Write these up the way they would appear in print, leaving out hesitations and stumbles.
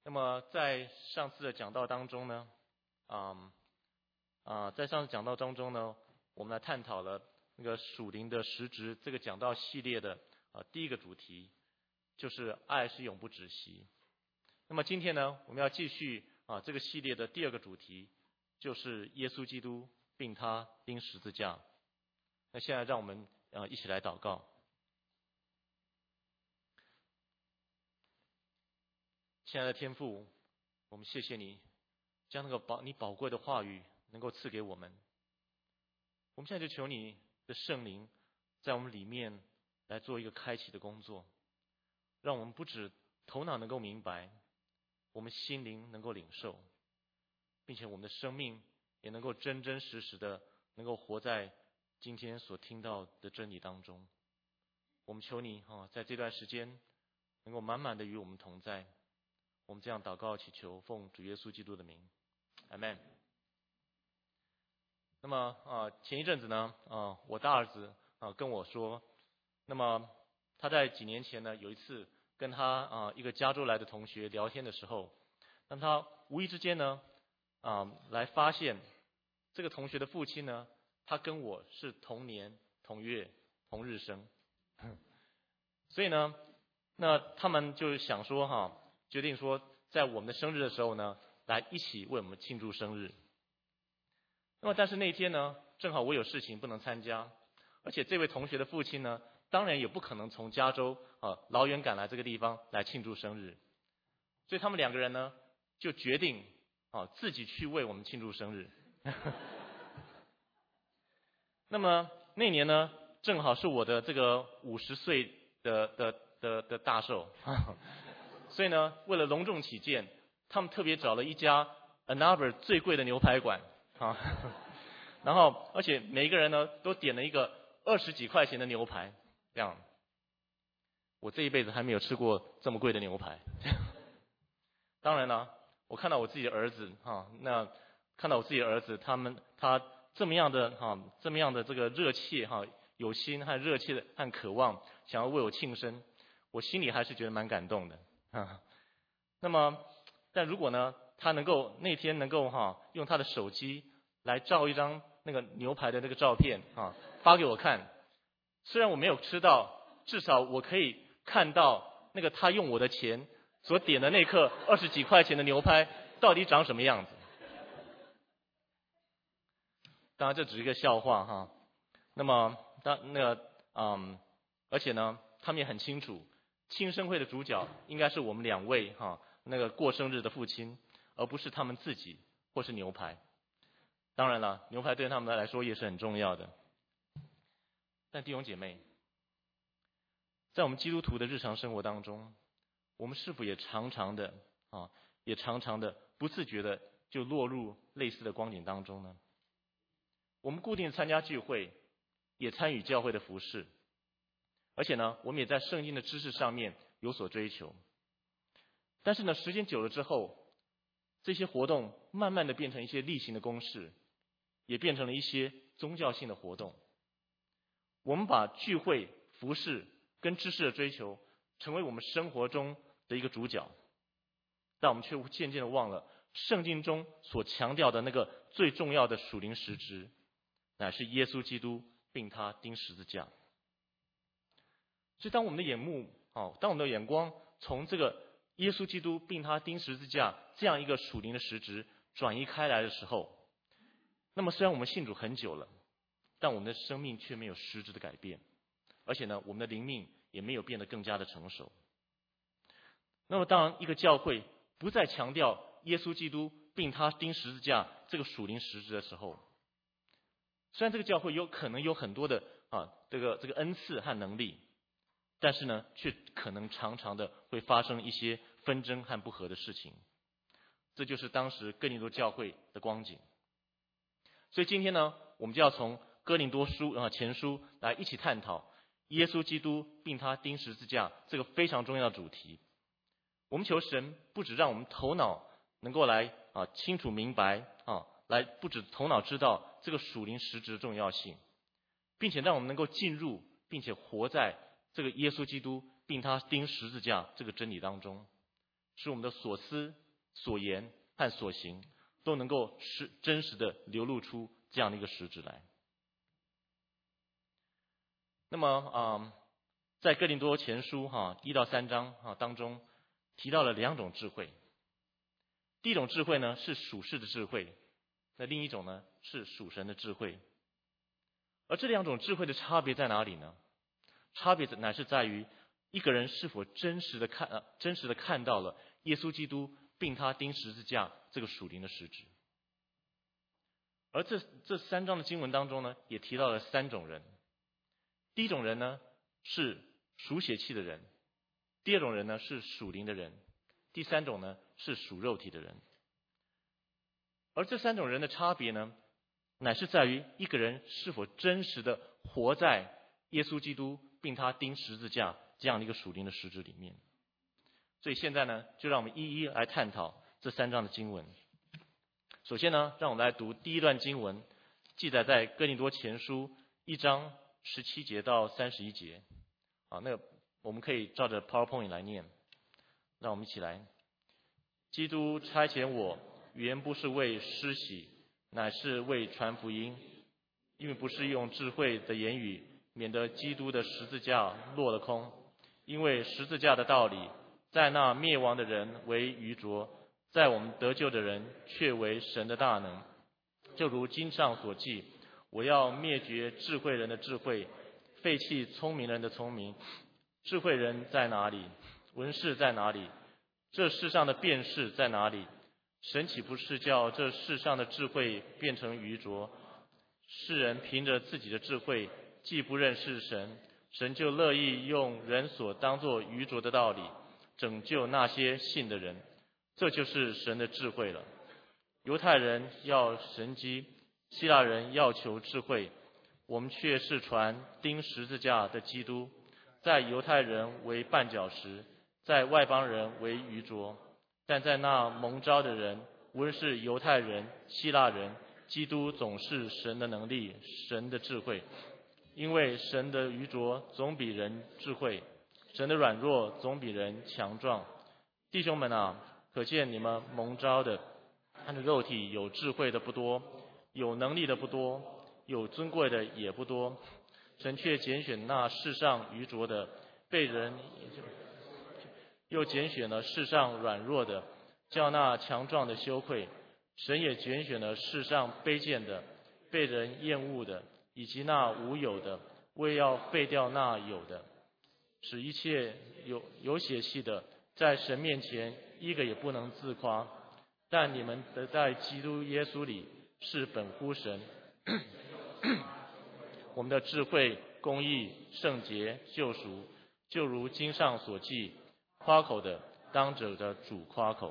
那么在上次的讲道当中呢，在上次讲道当中呢，我们来探讨了那个属灵的实质这个讲道系列的第一个主题，就是爱是永不止息。那么今天呢，我们要继续这个系列的第二个主题，就是耶稣基督并他钉十字架。那现在让我们一起来祷告。亲爱的天父，我们谢谢你将那个你宝贵的话语能够赐给我们。我们现在就求你的圣灵在我们里面来做一个开启的工作，让我们不止头脑能够明白，我们心灵能够领受，并且我们的生命也能够真真实实的能够活在今天所听到的真理当中。我们求你在这段时间能够满满的与我们同在。我们这样祷告祈求，奉主耶稣基督的名，阿们。那么前一阵子呢，我大儿子跟我说，那么他在几年前呢有一次跟他一个加州来的同学聊天的时候，那他无意之间呢来发现这个同学的父亲呢，他跟我是同年同月同日生，所以呢，那他们就想说决定说在我们的生日的时候呢，来一起为我们庆祝生日。那么但是那天呢，正好我有事情不能参加，而且这位同学的父亲呢，当然也不可能从加州老远赶来这个地方来庆祝生日，所以他们两个人呢就决定自己去为我们庆祝生日。那么那年呢，正好是我的这个50岁的大寿，所以呢，为了隆重起见，他们特别找了一家 Ann Arbor 最贵的牛排馆然后而且每一个人呢都点了一个20几块钱的牛排，这样。我这一辈子还没有吃过这么贵的牛排。当然了，我看到我自己的儿子那看到我自己的儿子他这么样的这个热切有心和热切的和渴望想要为我庆生，我心里还是觉得蛮感动的那么但如果呢他那天能够用他的手机来照一张那个牛排的那个照片发给我看，虽然我没有吃到，至少我可以看到那个他用我的钱所点的那颗20几块钱的牛排到底长什么样子。当然这只是一个笑话那么而且呢他们也很清楚，庆生会的主角应该是我们两位那个过生日的父亲，而不是他们自己或是牛排。当然了，牛排对他们来说也是很重要的。但弟兄姐妹，在我们基督徒的日常生活当中，我们是否也常常的不自觉的就落入类似的光景当中呢？我们固定参加聚会，也参与教会的服事，而且呢，我们也在圣经的知识上面有所追求。但是呢，时间久了之后，这些活动慢慢的变成一些例行的公事，也变成了一些宗教性的活动。我们把聚会、服事跟知识的追求成为我们生活中的一个主角，但我们却渐渐的忘了圣经中所强调的那个最重要的属灵实质，乃是耶稣基督并他钉十字架。所以当我们的眼光从这个耶稣基督并他钉十字架这样一个属灵的实质转移开来的时候，那么虽然我们信主很久了，但我们的生命却没有实质的改变，而且呢，我们的灵命也没有变得更加的成熟。那么当一个教会不再强调耶稣基督并他钉十字架这个属灵实质的时候，虽然这个教会有可能有很多的这个恩赐和能力，但是呢，却可能常常的会发生一些纷争和不和的事情。这就是当时哥林多教会的光景。所以今天呢，我们就要从哥林多前书来一起探讨耶稣基督并他钉十字架这个非常重要的主题。我们求神不只让我们头脑能够来清楚明白来不止头脑知道这个属灵实质的重要性，并且让我们能够进入并且活在这个耶稣基督并他钉十字架这个真理当中， 使我们的所思、所言和所行都能够真实的流露出这样的一个实质来。那么在哥林多前书1到3章当中提到了2种智慧。第一种智慧呢是属世的智慧，那另一种呢是属神的智慧。而这2种智慧的差别在哪里呢？差别乃是在于一个人是否真实的看到了耶稣基督并他钉十字架这个属灵的实质。而这3章的经文当中呢，也提到了3种人。第一种人呢是属血气的人，第二种人呢是属灵的人，第3种呢是属肉体的人。而这3种人的差别呢，乃是在于一个人是否真实的活在耶稣基督并他钉十字架这样的一个属灵的实质里面。所以现在呢，就让我们一一来探讨这3章的经文。首先呢，让我们来读第一段经文，记载在哥林多前书1章17节到31节。那我们可以照着 PowerPoint 来念。让我们一起来。基督差遣我，原不是为施洗，乃是为传福音，因为不是用智慧的言语，免得基督的十字架落了空。因为十字架的道理，在那灭亡的人为愚拙，在我们得救的人却为神的大能。就如经上所记，我要灭绝智慧人的智慧，废弃聪明人的聪明。智慧人在哪里？文士在哪里？这世上的辩士在哪里？神岂不是叫这世上的智慧变成愚拙？世人凭着自己的智慧，既不认识神，神就乐意用人所当作愚拙的道理，拯救那些信的人。这就是神的智慧了。犹太人要神机，希腊人要求智慧，我们却是传钉十字架的基督，在犹太人为绊脚石，在外邦人为愚拙。但在那蒙召的人，无论是犹太人、希腊人，基督总是神的能力，神的智慧。因为神的愚拙总比人智慧，神的软弱总比人强壮。弟兄们啊，可见你们蒙召的，他的肉体有智慧的不多，有能力的不多，有尊贵的也不多。神却拣选那世上愚拙的，被人又拣选了世上软弱的，叫那强壮的羞愧。神也拣选了世上卑贱的，被人厌恶的，以及那无有的，为要废掉那有的，使一切有血气的，在神面前一个也不能自夸。但你们得在基督耶稣里是本乎神。我们的智慧、公义、圣洁、救赎，就如经上所记，夸口的当着的主夸口。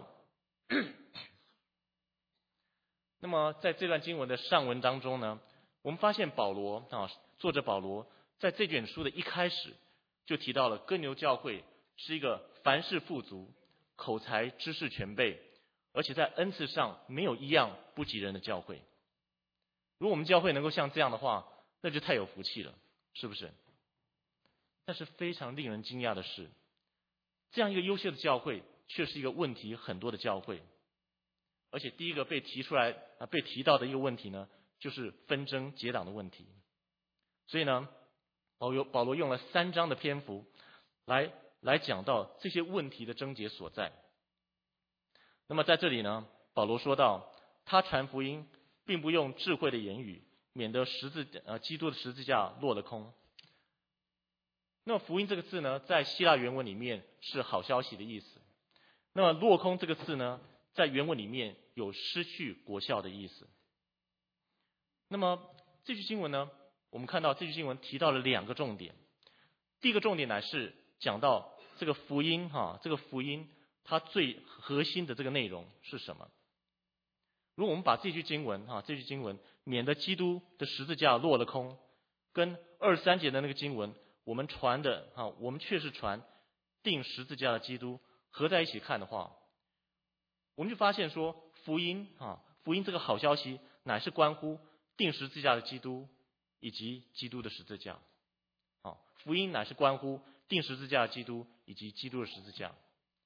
那么在这段经文的上文当中呢，我们发现作者保罗在这卷书的一开始就提到了哥牛教会是一个凡事富足、口才知识全备，而且在恩赐上没有一样不及人的教会。如果我们教会能够像这样的话，那就太有福气了，是不是？但是非常令人惊讶的是，这样一个优秀的教会却是一个问题很多的教会。而且第一个被提到的一个问题呢，就是纷争结党的问题。所以呢，保罗用了3章的篇幅来讲到这些问题的症结所在。那么在这里呢，保罗说到，他传福音并不用智慧的言语，免得基督的十字架落了空。那么福音这个字呢，在希腊原文里面是好消息的意思。那么落空这个字呢，在原文里面有失去果效的意思。那么这句经文呢，我们看到这句经文提到了2个重点。第一个重点乃是讲到这个福音它最核心的这个内容是什么。如果我们把这句经文免得基督的十字架落了空，跟23节的那个经文我们却是传钉十字架的基督合在一起看的话，我们就发现说福音这个好消息乃是关乎钉十字架的基督以及基督的十字架。福音乃是关乎钉十字架的基督以及基督的十字架。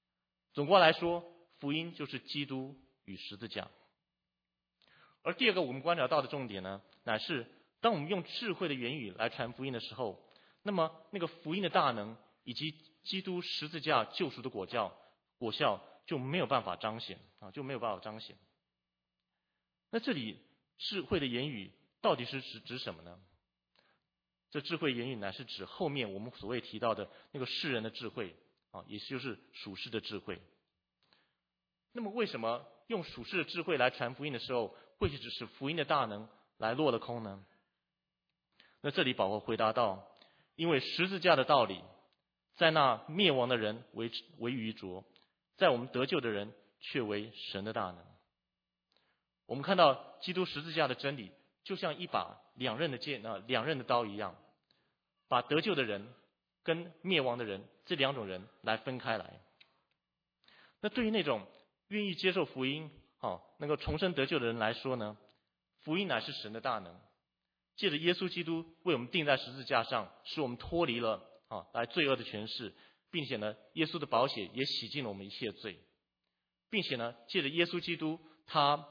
总括来说，福音就是基督与十字架。而第二个我们观察到的重点呢，乃是当我们用智慧的言语来传福音的时候，那么那个福音的大能以及基督十字架救赎的果效就没有办法彰显就没有办法彰显。那这里智慧的言语到底是指什么呢？这智慧言语乃是指后面我们所谓提到的那个世人的智慧也就是属世的智慧。那么为什么用属世的智慧来传福音的时候，会去使福音的大能来落了空呢？那这里保罗回答道，因为十字架的道理在那灭亡的人为愚拙，在我们得救的人却为神的大能。我们看到基督十字架的真理就像一把两刃的刀一样，把得救的人跟灭亡的人这两种人来分开来。那对于那种愿意接受福音能够重生得救的人来说呢，福音乃是神的大能，借着耶稣基督为我们钉在十字架上，使我们脱离了来罪恶的权势，并且呢，耶稣的宝血也洗净了我们一切罪，并且呢，借着耶稣基督他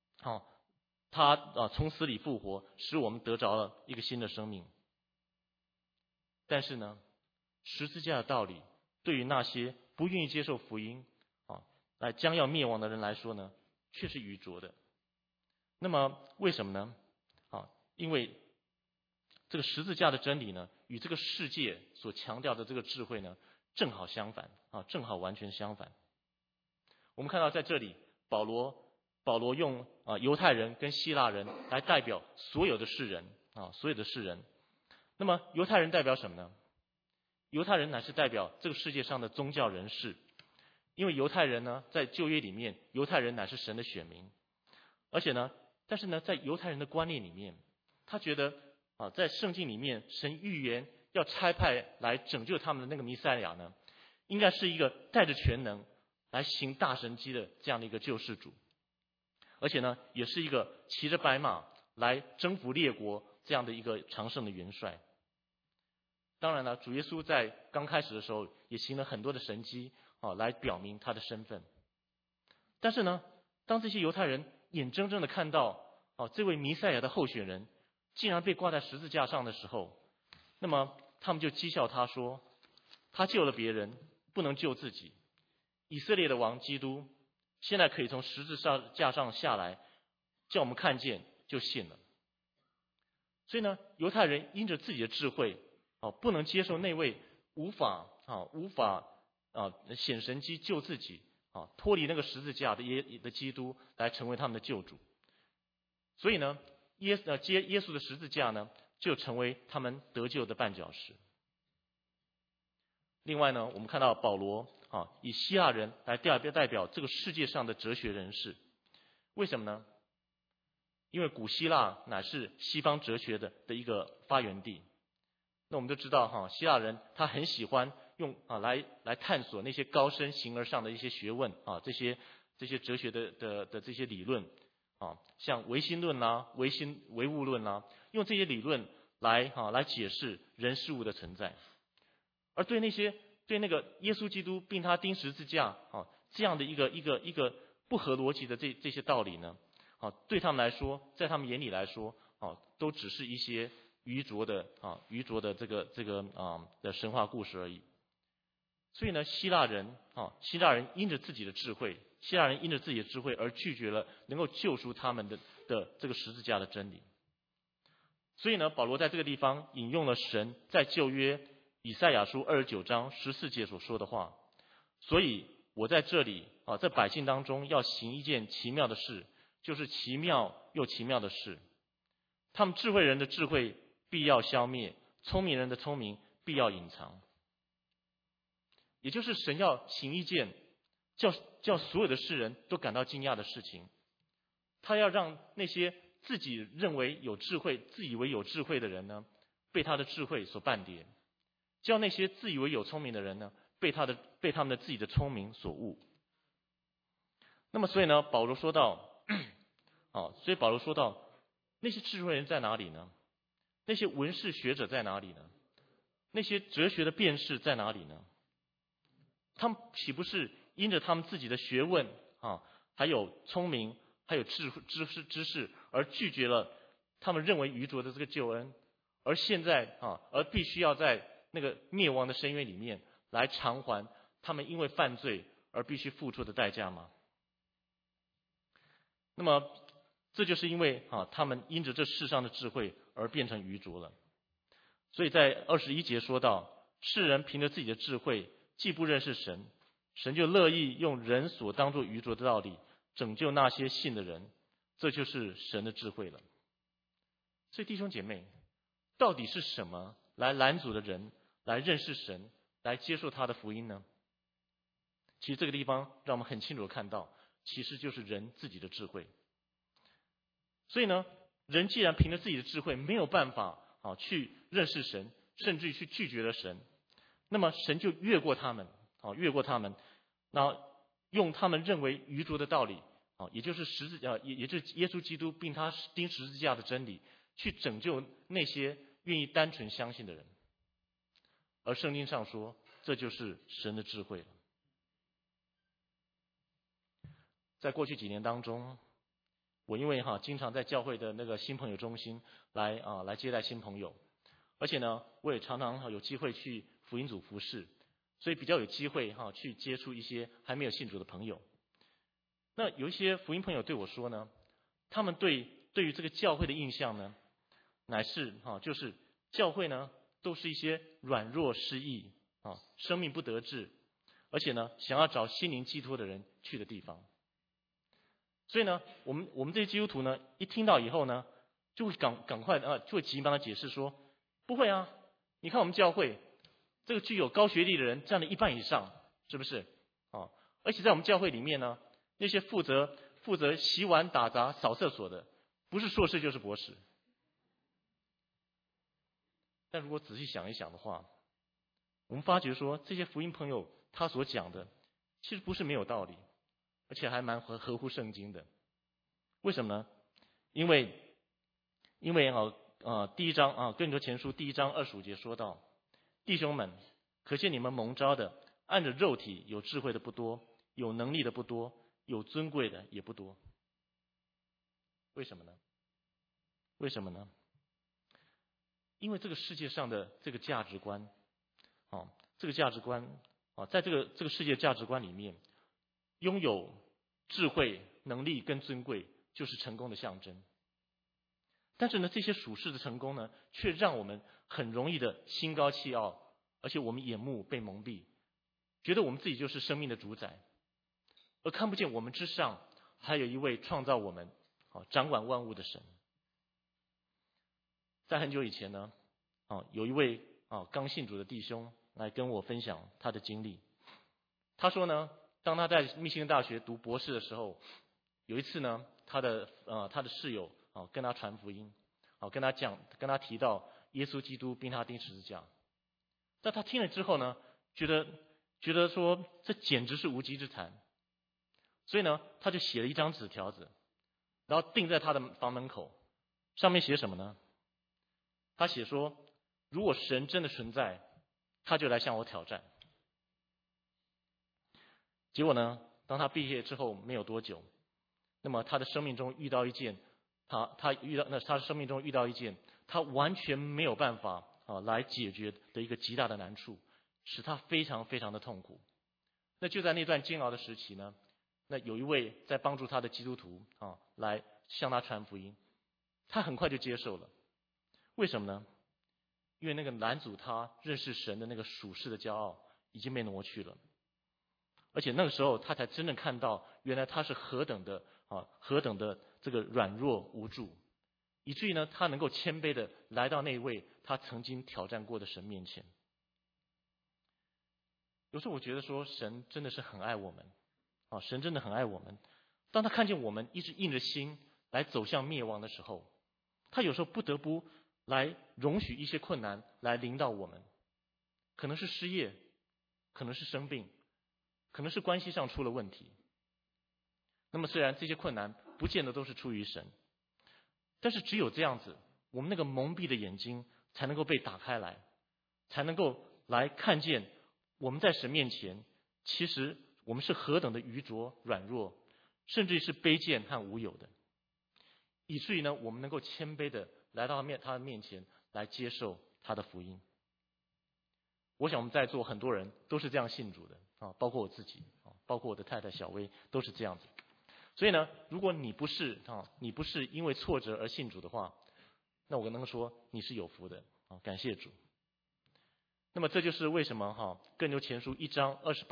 从死里复活，使我们得着了一个新的生命。但是呢，十字架的道理对于那些不愿意接受福音来将要灭亡的人来说呢，却是愚拙的。那么为什么呢？因为这个十字架的真理呢，与这个世界所强调的这个智慧呢，正好相反正好完全相反。我们看到在这里，保罗用犹太人跟希腊人来代表所有的世人所有的世人。那么犹太人代表什么呢？犹太人乃是代表这个世界上的宗教人士，因为犹太人呢，在旧约里面，犹太人乃是神的选民，而且呢，但是呢，在犹太人的观念里面，他觉得在圣经里面，神预言要差派来拯救他们的那个弥赛亚呢，应该是一个带着全能来行大神迹的这样的一个救世主，而且呢，也是一个骑着白马来征服列国这样的一个常胜的元帅。当然了，主耶稣在刚开始的时候也行了很多的神迹来表明他的身份。但是呢，当这些犹太人眼睁睁的看到这位弥赛亚的候选人竟然被挂在十字架上的时候，那么他们就讥笑他说，他救了别人，不能救自己。以色列的王基督现在可以从十字架上下来，叫我们看见就信了。所以呢，犹太人因着自己的智慧不能接受那位无法显神迹救自己脱离那个十字架的基督来成为他们的救主。所以呢，耶稣的十字架呢，就成为他们得救的绊脚石。另外呢，我们看到保罗以希腊人来代表这个世界上的哲学人士。为什么呢？因为古希腊乃是西方哲学的一个发源地。那我们都知道希腊人他很喜欢用来探索那些高深形而上的一些学问这些哲学的这些理论像唯心论啦、唯物论啦，用这些理论来解释人事物的存在。而对那个耶稣基督并他钉十字架这样的一个不合逻辑的这些道理呢对他们来说，在他们眼里来说都只是一些愚拙的这个的神话故事而已。所以呢，希腊人因着自己的智慧，而拒绝了能够救赎他们的这个十字架的真理。所以呢，保罗在这个地方引用了神在旧约以赛亚书29章14节所说的话。所以我在这里在百姓当中要行一件奇妙的事，就是奇妙又奇妙的事。他们智慧人的智慧必要消灭，聪明人的聪明必要隐藏。也就是神要行一件叫所有的世人都感到惊讶的事情。他要让那些自己认为有智慧、自以为有智慧的人呢，被他的智慧所绊跌；叫那些自以为有聪明的人呢，被他们的自己的聪明所误。那么所以呢，保罗说到那些智慧人在哪里呢？那些文士学者在哪里呢？那些哲学的辩士在哪里呢？他们岂不是因着他们自己的学问还有聪明，还有知识，而拒绝了他们认为愚拙的这个救恩，而现在而必须要在那个灭亡的深渊里面来偿还他们因为犯罪而必须付出的代价吗？那么这就是因为他们因着这世上的智慧而变成愚拙了。所以在21节说到，世人凭着自己的智慧既不认识神，神就乐意用人所当作愚拙的道理拯救那些信的人，这就是神的智慧了。所以弟兄姐妹，到底是什么来拦阻的人来认识神，来接受他的福音呢？其实这个地方让我们很清楚的看到，其实就是人自己的智慧。所以呢，人既然凭着自己的智慧没有办法去认识神，甚至于去拒绝了神，那么神就越过他们，那用他们认为愚拙的道理，也就是也就是耶稣基督并他钉十字架的真理，去拯救那些愿意单纯相信的人。而圣经上说，这就是神的智慧了。在过去几年当中，我因为经常在教会的那个新朋友中心来接待新朋友，而且呢，我也常常有机会去福音组服侍，所以比较有机会去接触一些还没有信主的朋友。那有一些福音朋友对我说呢，他们对于这个教会的印象呢，乃是就是教会呢都是一些软弱失意生命不得志，而且呢想要找心灵寄托的人去的地方。所以呢，我们这些基督徒呢，一听到以后呢，就会赶快就会急忙的解释说，不会啊，你看我们教会这个具有高学历的人占了1半以上，是不是？而且在我们教会里面呢，那些负责洗碗、打杂、扫厕所的，不是硕士就是博士。但如果仔细想一想的话，我们发觉说，这些福音朋友他所讲的，其实不是没有道理，而且还蛮合乎圣经的。为什么呢？因为第一章哥林多前书第1章25节说到，弟兄们，可见你们蒙召的，按着肉体有智慧的不多，有能力的不多，有尊贵的也不多。为什么呢？因为这个世界上的这个价值观，在这个世界价值观里面，拥有智慧、能力跟尊贵就是成功的象征。但是呢，这些属世的成功呢，却让我们很容易的心高气傲，而且我们眼目被蒙蔽，觉得我们自己就是生命的主宰，而看不见我们之上还有一位创造我们、掌管万物的神。在很久以前呢，有一位刚信主的弟兄来跟我分享他的经历。他说呢，当他在密歇根大学读博士的时候，有一次呢，他的室友跟他传福音，跟他提到耶稣基督并他钉十字架。但他听了之后呢，觉得说这简直是无稽之谈，所以呢，他就写了一张纸条子，然后钉在他的房门口，上面写什么呢？他写说，如果神真的存在，他就来向我挑战。结果呢，当他毕业之后没有多久，那么他的生命中遇到一件他生命中遇到一件他完全没有办法来解决的一个极大的难处，使他非常非常的痛苦。那就在那段煎熬的时期呢，那有一位在帮助他的基督徒来向他传福音，他很快就接受了。为什么呢？因为那个拦阻他认识神的那个属世的骄傲已经被挪去了，而且那个时候他才真正看到，原来他是何等的这个软弱无助，以至于呢，他能够谦卑的来到那位他曾经挑战过的神面前。有时候我觉得说，神真的是很爱我们，神真的很爱我们。当他看见我们一直硬着心来走向灭亡的时候，他有时候不得不来容许一些困难来临到我们，可能是失业，可能是生病，可能是关系上出了问题。那么虽然这些困难不见得都是出于神，但是只有这样子，我们那个蒙蔽的眼睛才能够被打开来，才能够来看见我们在神面前，其实我们是何等的愚拙、软弱，甚至是卑贱和无有的，以至于呢，我们能够谦卑的来到他的面前来接受他的福音。我想我们在座很多人都是这样信主的啊，包括我自己啊，包括我的太太小薇都是这样子。所以呢，如果你不是因为挫折而信主的话，那我能说你是有福的啊，感谢主。那么这就是为什么哥林多前书1章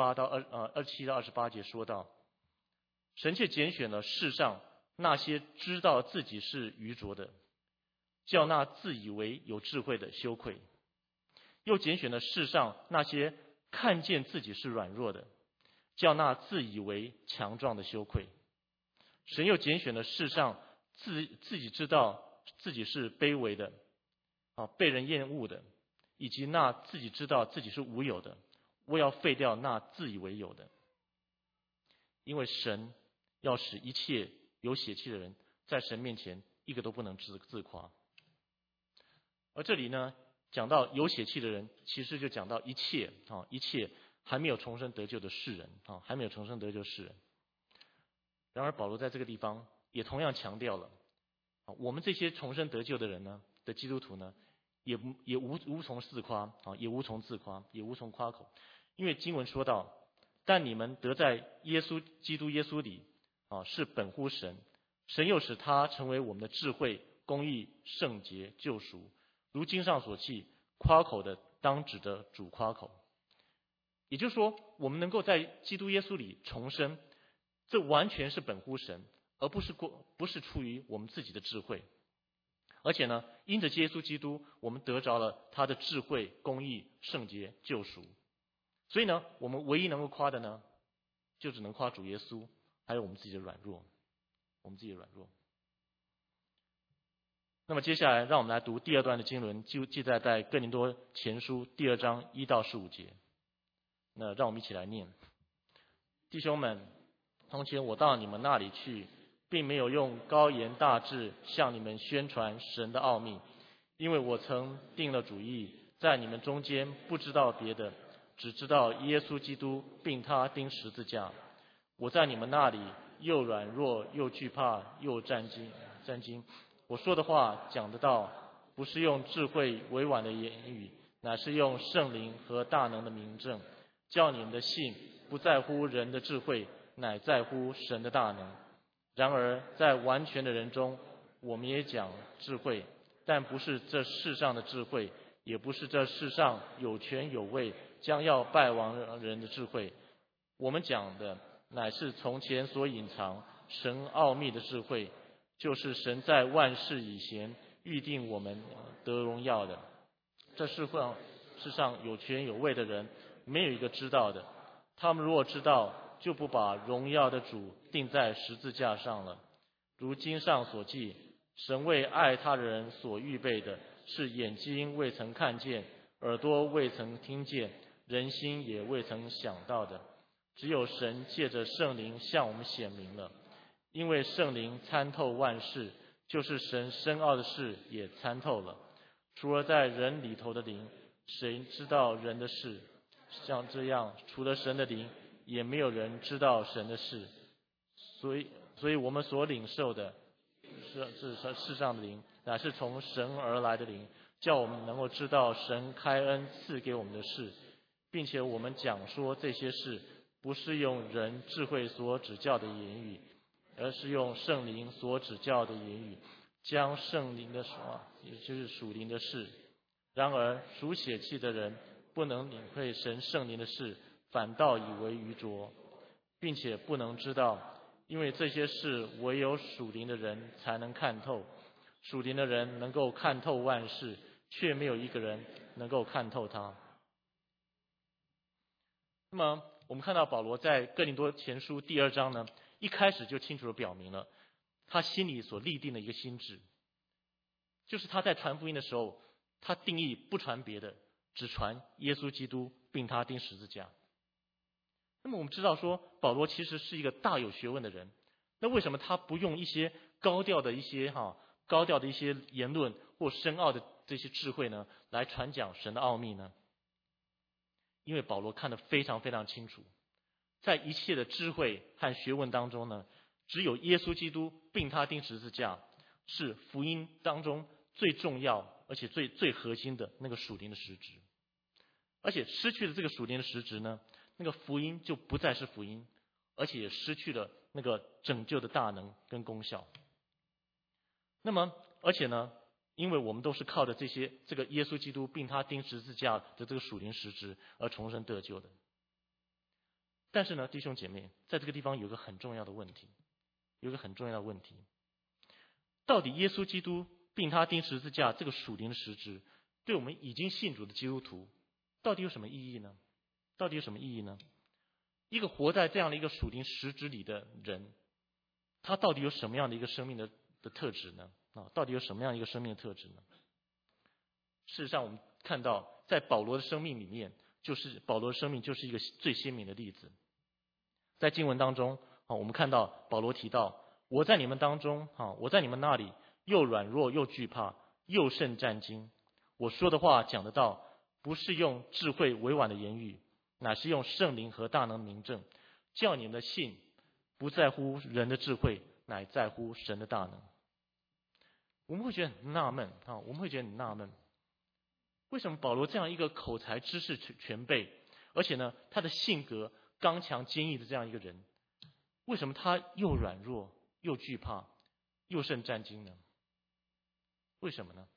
27到28节说到，神却拣选了世上那些知道自己是愚拙的，叫那自以为有智慧的羞愧；又拣选了世上那些看见自己是软弱的，叫那自以为强壮的羞愧。神又拣选了世上自己知道自己是卑微的被人厌恶的，以及那自己知道自己是无有的，我要废掉那自以为有的。因为神要使一切有血气的人在神面前一个都不能自夸。而这里呢，讲到有血气的人，其实就讲到一切还没有重生得救的世人还没有重生得救的世人。然而保罗在这个地方也同样强调了我们这些重生得救的人呢的基督徒呢，也无从自夸也无从自夸，也无从夸口。因为经文说到，但你们得在基督耶稣里是本乎神，神又使他成为我们的智慧、公义、圣洁、救赎。如经上所记，夸口的当指着主夸口。也就是说，我们能够在基督耶稣里重生，这完全是本乎神，而不是出于我们自己的智慧。而且呢，因着耶稣基督，我们得着了他的智慧、公义、圣洁、救赎。所以呢，我们唯一能够夸的呢，就只能夸主耶稣，还有我们自己的软弱，那么接下来，让我们来读第二段的经文，记载在哥林多前书2章1到15节。那让我们一起来念：弟兄们，从前我到你们那里去，并没有用高言大志向你们宣传神的奥秘，因为我曾定了主意，在你们中间不知道别的，只知道耶稣基督并他钉十字架。我在你们那里又软弱又惧怕又战惊。我说的话讲的道，不是用智慧委婉的言语，乃是用圣灵和大能的明证，叫你们的信不在乎人的智慧，乃在乎神的大能。然而在完全的人中，我们也讲智慧，但不是这世上的智慧，也不是这世上有权有位将要败亡人的智慧。我们讲的乃是从前所隐藏神奥秘的智慧，就是神在万事以前预定我们得荣耀的。这世上有权有位的人，没有一个知道的。他们若知道，就不把荣耀的主钉在十字架上了。如经上所记，神为爱他的人所预备的，是眼睛未曾看见，耳朵未曾听见，人心也未曾想到的。只有神借着圣灵向我们显明了。因为圣灵参透万事，就是神深奥的事也参透了。除了在人里头的灵，谁知道人的事？像这样，除了神的灵，也没有人知道神的事。所以我们所领受的是世上的灵，乃是从神而来的灵，叫我们能够知道神开恩赐给我们的事，并且我们讲说这些事，不是用人智慧所指教的言语，而是用圣灵所指教的言语，将圣灵的也就是属灵的事。然而属血气的人不能领会神圣灵的事，反倒以为愚拙，并且不能知道，因为这些事唯有属灵的人才能看透。属灵的人能够看透万事，却没有一个人能够看透他。那么我们看到保罗在哥林多前书2章呢，一开始就清楚地表明了他心里所立定的一个心志，就是他在传福音的时候，他定义不传别的，只传耶稣基督并他钉十字架。那么我们知道说，保罗其实是一个大有学问的人，那为什么他不用一些高调的一些言论或深奥的这些智慧呢，来传讲神的奥秘呢？因为保罗看得非常非常清楚， 在一切的智慧和学问当中呢，只有耶稣基督并他钉十字架是福音当中最重要而且最核心的那个属灵的实质。而且失去了这个属灵的实质呢，那个福音就不再是福音，而且也失去了那个拯救的大能跟功效。那么而且呢，因为我们都是靠着这个耶稣基督并他钉十字架的这个属灵实质而重生得救的。但是呢，弟兄姐妹，在这个地方有个很重要的问题，到底耶稣基督并他钉十字架这个属灵的实质，对我们已经信主的基督徒，到底有什么意义呢？一个活在这样的一个属灵实质里的人，他到底有什么样的一个生命的特质呢？事实上，我们看到在保罗的生命里面，保罗的生命就是一个最鲜明的例子。在经文当中，我们看到保罗提到，我在你们当中，我在你们那里又软弱又惧怕，又甚战惊。我说的话讲得到，不是用智慧委婉的言语，乃是用圣灵和大能明证，叫你们的信不在乎人的智慧，乃在乎神的大能。我们会觉得很纳闷，为什么保罗这样一个口才知识全备，而且呢他的性格刚强坚毅的这样一个人，为什么他又软弱又惧怕又甚战惊呢？为什么呢？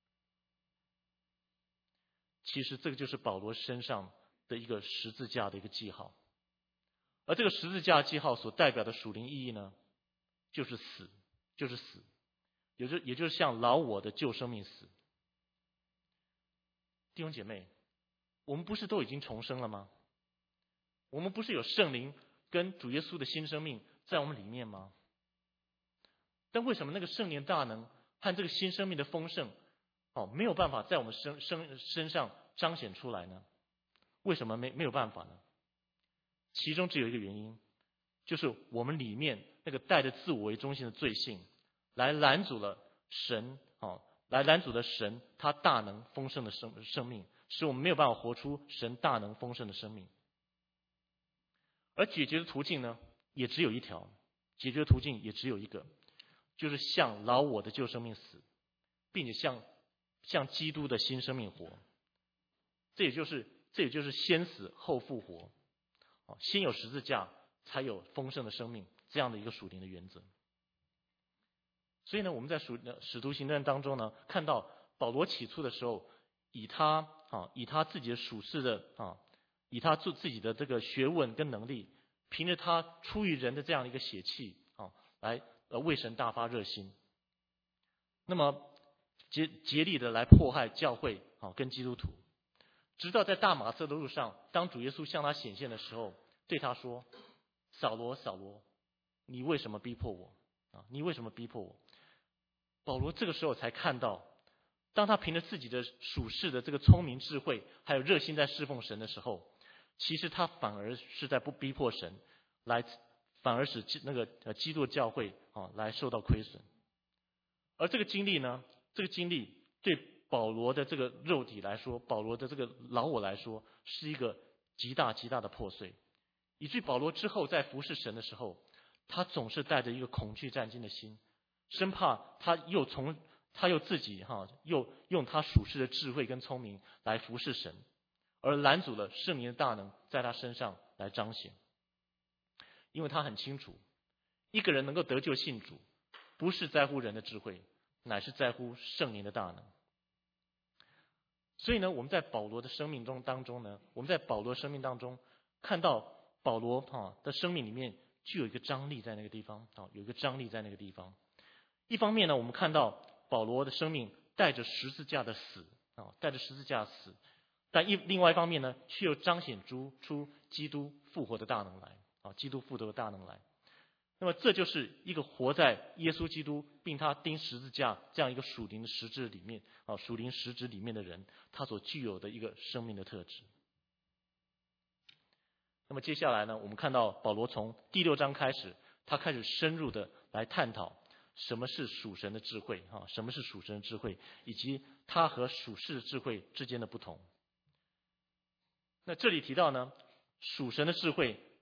其实这个就是保罗身上的一个十字架的一个记号，而这个十字架记号所代表的属灵意义呢，就是死，也就是像老我的旧生命死。弟兄姐妹，我们不是都已经重生了吗？我们不是有圣灵跟主耶稣的新生命在我们里面吗？但为什么那个圣灵大能和这个新生命的丰盛，没有办法在我们身上彰显出来呢？为什么没有办法呢？其中只有一个原因，就是我们里面那个带着自我为中心的罪性，来拦阻了神他大能丰盛的生命，使我们没有办法活出神大能丰盛的生命。而解决的途径呢，也只有一条，就是向老我的旧生命死，并且向基督的新生命活。这也就是先死后复活，先有十字架，才有丰盛的生命，这样的一个属灵的原则。所以呢，我们在使徒行传当中呢，看到保罗起初的时候，以他自己的属世的以他自己的这个学问跟能力，凭着他出于人的这样的一个血气来为神大发热心，那么竭力的来迫害教会跟基督徒，直到在大马色的路上，当主耶稣向他显现的时候，对他说：扫罗，扫罗，你为什么逼迫我？保罗这个时候才看到，当他凭着自己的属世的这个聪明智慧，还有热心在侍奉神的时候，其实他反而是在不逼迫神，反而使那个基督教会来受到亏损。而这个经历对保罗的这个肉体来说，保罗的这个老我来说，是一个极大的破碎，以至于保罗之后在服侍神的时候，他总是带着一个恐惧战惊的心，生怕他又自己又用他属世的智慧跟聪明来服侍神，而拦阻了圣灵的大能在他身上来彰显。因为他很清楚，一个人能够得救信主，不是在乎人的智慧，乃是在乎圣灵的大能。所以呢，我们在保罗的生命当中看到保罗的生命里面就有一个张力在那个地方，一方面呢，我们看到保罗的生命带着十字架的死，但另外一方面呢，却又彰显出基督复活的大能来。那么这就是一个活在耶稣基督并他钉十字架这样一个属灵实质里面的人，他所具有的一个生命的特质。那么接下来呢，我们看到保罗从第6章开始，他开始深入的来探讨什么是属神的智慧，以及它和属世的智慧之间的不同。那这里提到呢，属神的智慧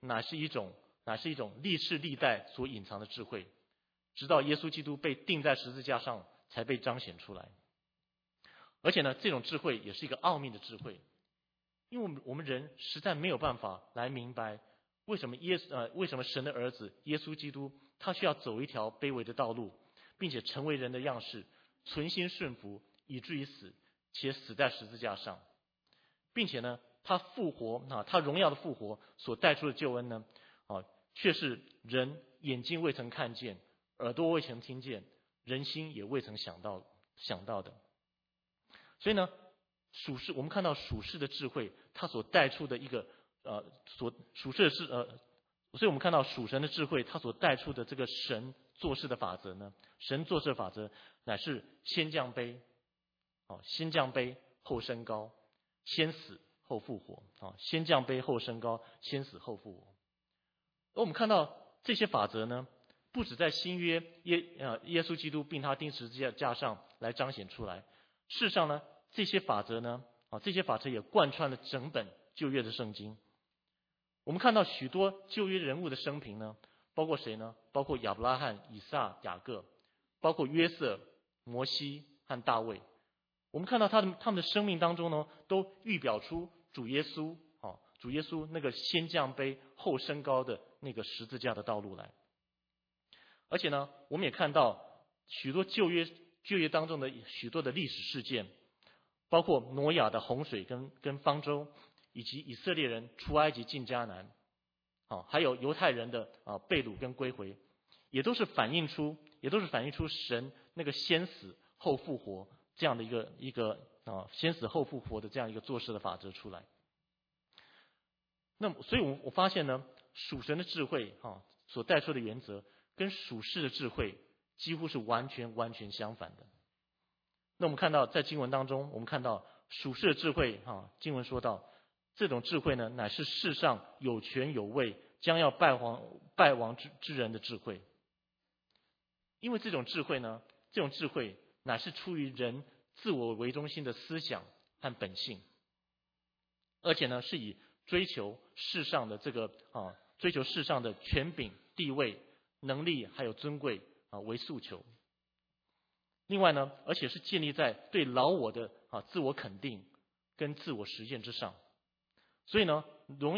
乃是一种历世历代所隐藏的智慧，直到耶稣基督被钉在十字架上才被彰显出来。而且呢，这种智慧也是一个奥秘的智慧，因为我们人实在没有办法来明白为什么神的儿子耶稣基督他需要走一条卑微的道路，并且成为人的样式，存心顺服，以至于死，且死在十字架上，并且呢，他复活他荣耀的复活所带出的救恩呢，却是人眼睛未曾看见，耳朵未曾听见，人心也未曾想到的。所以呢，我们看到属世的智慧，它所带出的一个所以我们看到属神的智慧，它所带出的这个神做事的法则呢，神做事的法则乃是先降卑，先降卑后升高，先死后复活，先降卑后升高，先死后复活。而我们看到这些法则呢，不止在新约耶稣基督并他钉十字架上来彰显出来，事实上呢，这些法则也贯穿了整本旧约的圣经。我们看到许多旧约人物的生平呢，包括谁呢？包括亚伯拉罕、以撒、雅各，包括约瑟、摩西和大卫。我们看到他们的生命当中呢，都预表出主耶稣那个先降卑后升高的那个十字架的道路来。而且呢，我们也看到许多旧约当中的许多的历史事件，包括挪亚的洪水跟方舟，以及以色列人出埃及进迦南，还有犹太人的被掳跟归回，也都是反映出神那个先死后复活这样的一个先死后复活的这样一个做事的法则出来。那么，所以我发现呢，属神的智慧所带出的原则，跟属世的智慧几乎是完全相反的。那我们看到在经文当中，我们看到属世的智慧经文说到，这种智慧呢，乃是世上有权有位，将要败亡之人的智慧。因为这种智慧乃是出于人自我为中心的思想和本性，而且呢，是以追求世上的权柄、地位、能力还有尊贵为诉求。另外呢，而且是建立在对老我的自我肯定跟自我实现之上，所以呢，容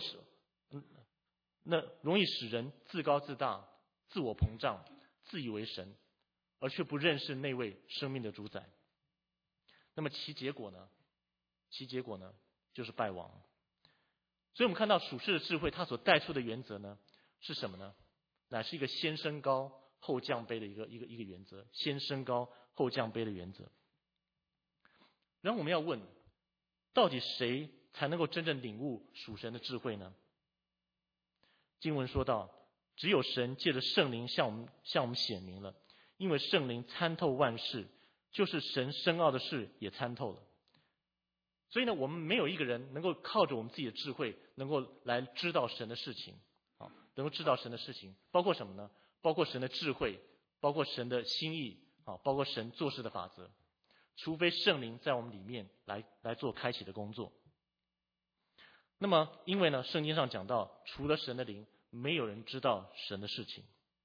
易使人自高自大、自我膨胀、自以为神，而却不认识那位生命的主宰。那么其结果呢，就是败亡。所以我们看到属世的智慧，它所带出的原则呢，是什么呢？乃是一个先升高后降卑的一个原则，先升高后降卑的原则。然后我们要问，到底谁才能够真正领悟属神的智慧呢？经文说到，只有神借着圣灵向我们显明了，因为圣灵参透万事，就是神深奥的事也参透了。所以呢，我们没有一个人能够靠着我们自己的智慧，能够来知道神的事情，能够知道神的事情，包括什么呢？包括神的智慧，包括神的心意，包括神做事的法则。除非圣灵在我们里面来做开启的工作。那么，因为呢，圣经上讲到，除了神的灵，没有人知道神的事情。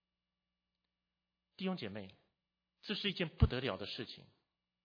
弟兄姐妹，这是一件不得了的事情，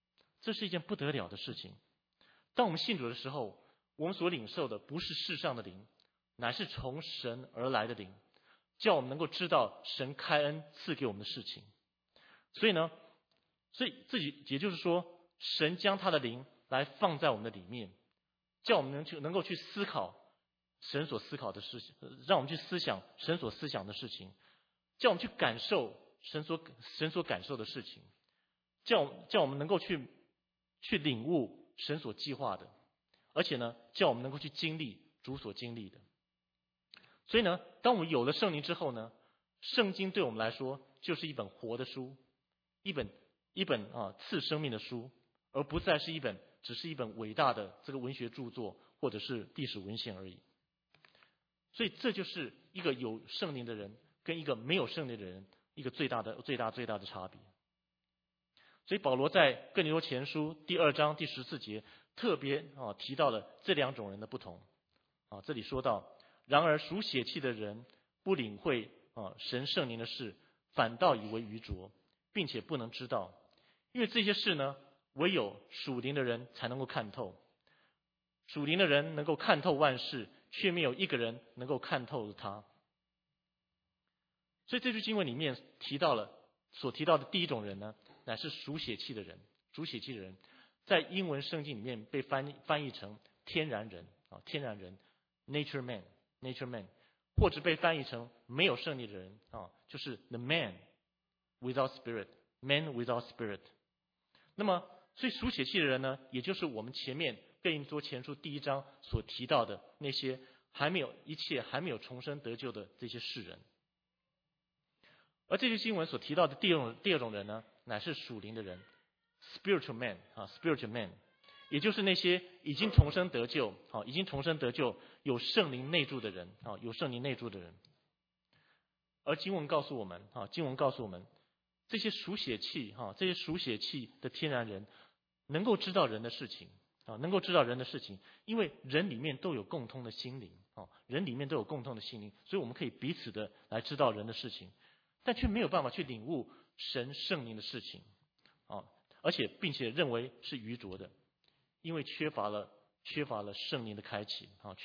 当我们信主的时候，我们所领受的不是世上的灵，乃是从神而来的灵，叫我们能够知道神开恩赐给我们的事情。所以也就是说，神将他的灵来放在我们的里面，叫我们能够去思考神所思考的事情，让我们去思想神所思想的事情，叫我们去感受神所感受的事情，叫我们能够去领悟神所计划的，而且呢，叫我们能够去经历主所经历的。所以呢，当我们有了圣灵之后呢，圣经对我们来说就是一本活的书，一本赐生命的书，而不再是只是一本伟大的这个文学著作或者是历史文献而已。所以这就是一个有圣灵的人跟一个没有圣灵的人一个最大的差别。所以保罗在哥林多前书第2章第14节特别提到了这两种人的不同。这里说到， 然而属血气的人不领会神圣灵的事，反倒以为愚拙，并且不能知道，因为这些事呢，唯有属灵的人才能够看透。属灵的人能够看透万事，却没有一个人能够看透他。所以这句经文里面所提到的第一种人呢，乃是属血气的人。属血气的人，在英文圣经里面被翻译成天然人天然人 nature man， 或者被翻译成没有圣灵的人就是 the man without spirit。那么，所以属血气的人呢，也就是我们前面哥林多前书第1章所提到的那些还没有重生得救的这些世人。而这句经文所提到的第二种人呢，乃是属灵的人 spiritual man， 也就是那些已经重生得救有圣灵内住的人而经文告诉我们这些属血气的天然人能够知道人的事情因为人里面都有共通的心灵所以我们可以彼此的来知道人的事情，但却没有办法去领悟神圣灵的事情并且认为是愚拙的，因为缺乏了圣灵的开启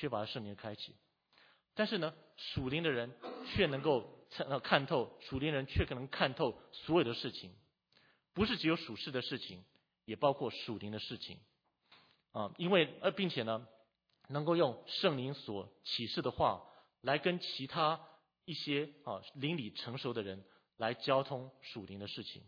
但是呢，属灵的人却能够看透，属灵人却可能看透所有的事情，不是只有属世的事情，也包括属灵的事情并且呢，能够用圣灵所启示的话来跟其他一些灵里成熟的人来交通属灵的事情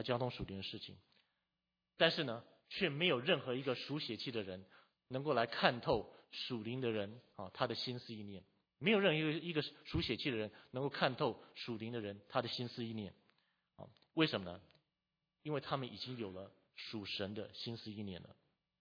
但是呢，却没有任何一个属血气的人能够来看透属灵的人他的心思意念，没有任何一个属血气的人能够看透属灵的人他的心思意念为什么呢？因为他们已经有了属神的心思意念了。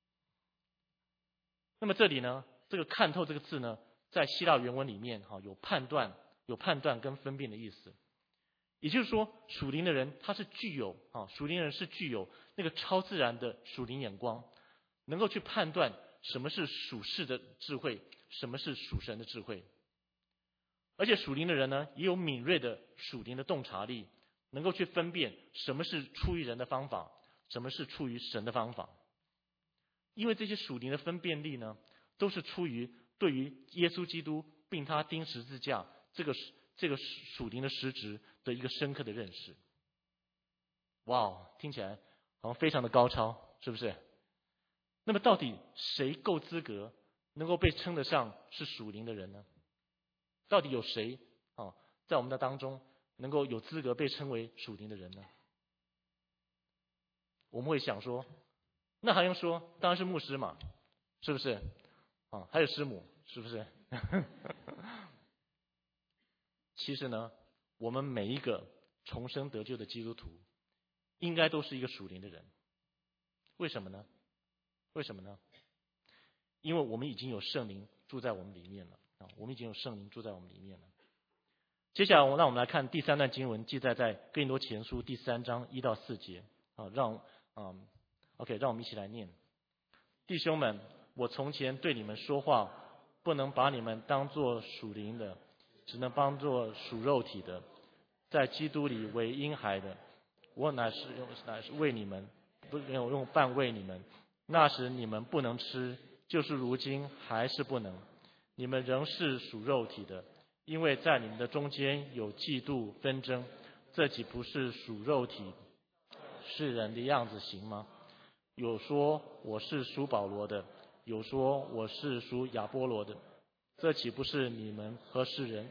那么这里呢，这个看透这个字呢，在希腊原文里面有判断跟分辨的意思。也就是说，属灵的人他是具有那个超自然的属灵眼光，能够去判断什么是属世的智慧，什么是属神的智慧。而且属灵的人呢，也有敏锐的属灵的洞察力，能够去分辨什么是出于人的方法，什么是出于神的方法。因为这些属灵的分辨力呢，都是出于对于耶稣基督并他钉十字架这个属灵的实质的一个深刻的认识。哇，听起来好像非常的高超，是不是？那么到底谁够资格能够被称得上是属灵的人呢？到底有谁在我们的当中能够有资格被称为属灵的人呢？我们会想说，那还用说，当然是牧师嘛，是不是？还有师母，是不是？其实呢，我们每一个重生得救的基督徒，应该都是一个属灵的人。为什么呢？因为我们已经有圣灵住在我们里面了接下来让我们来看第3段经文，记载在哥林多前书第3章1到4节让我们一起来念。弟兄们，我从前对你们说话，不能把你们当作属灵的，只能当作属肉体的，在基督里为婴孩的。我乃是为你们，不是用饭喂你们。那时你们不能吃，就是如今还是不能。你们仍是属肉体的，因为在你们的中间有嫉妒纷争，这岂不是属肉体世人的样子行吗？有说我是属保罗的，有说我是属亚波罗的，这岂不是你们和世人？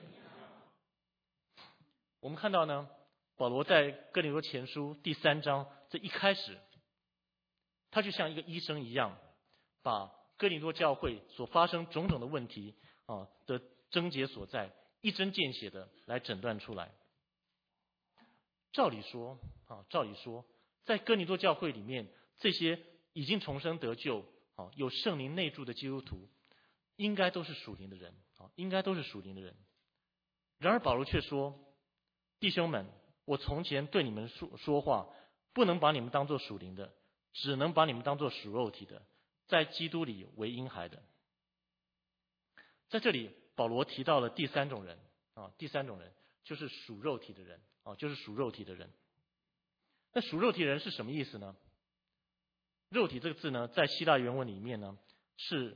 我们看到呢，保罗在哥林多前书第3章这一开始，他就像一个医生一样，把哥林多教会所发生种种的问题的症结所在，一针见血的来诊断出来。照理说，在哥林多教会里面，这些已经重生得救、有圣灵内住的基督徒，应该都是属灵的人，然而保罗却说：弟兄们，我从前对你们说话，不能把你们当作属灵的，只能把你们当作属肉体的，在基督里为婴孩的。在这里， 保罗提到了第三种人啊，第三种人就是属肉体的人啊，就是属肉体的人。那属肉体的人是什么意思呢？肉体这个字呢，在希腊原文里面呢是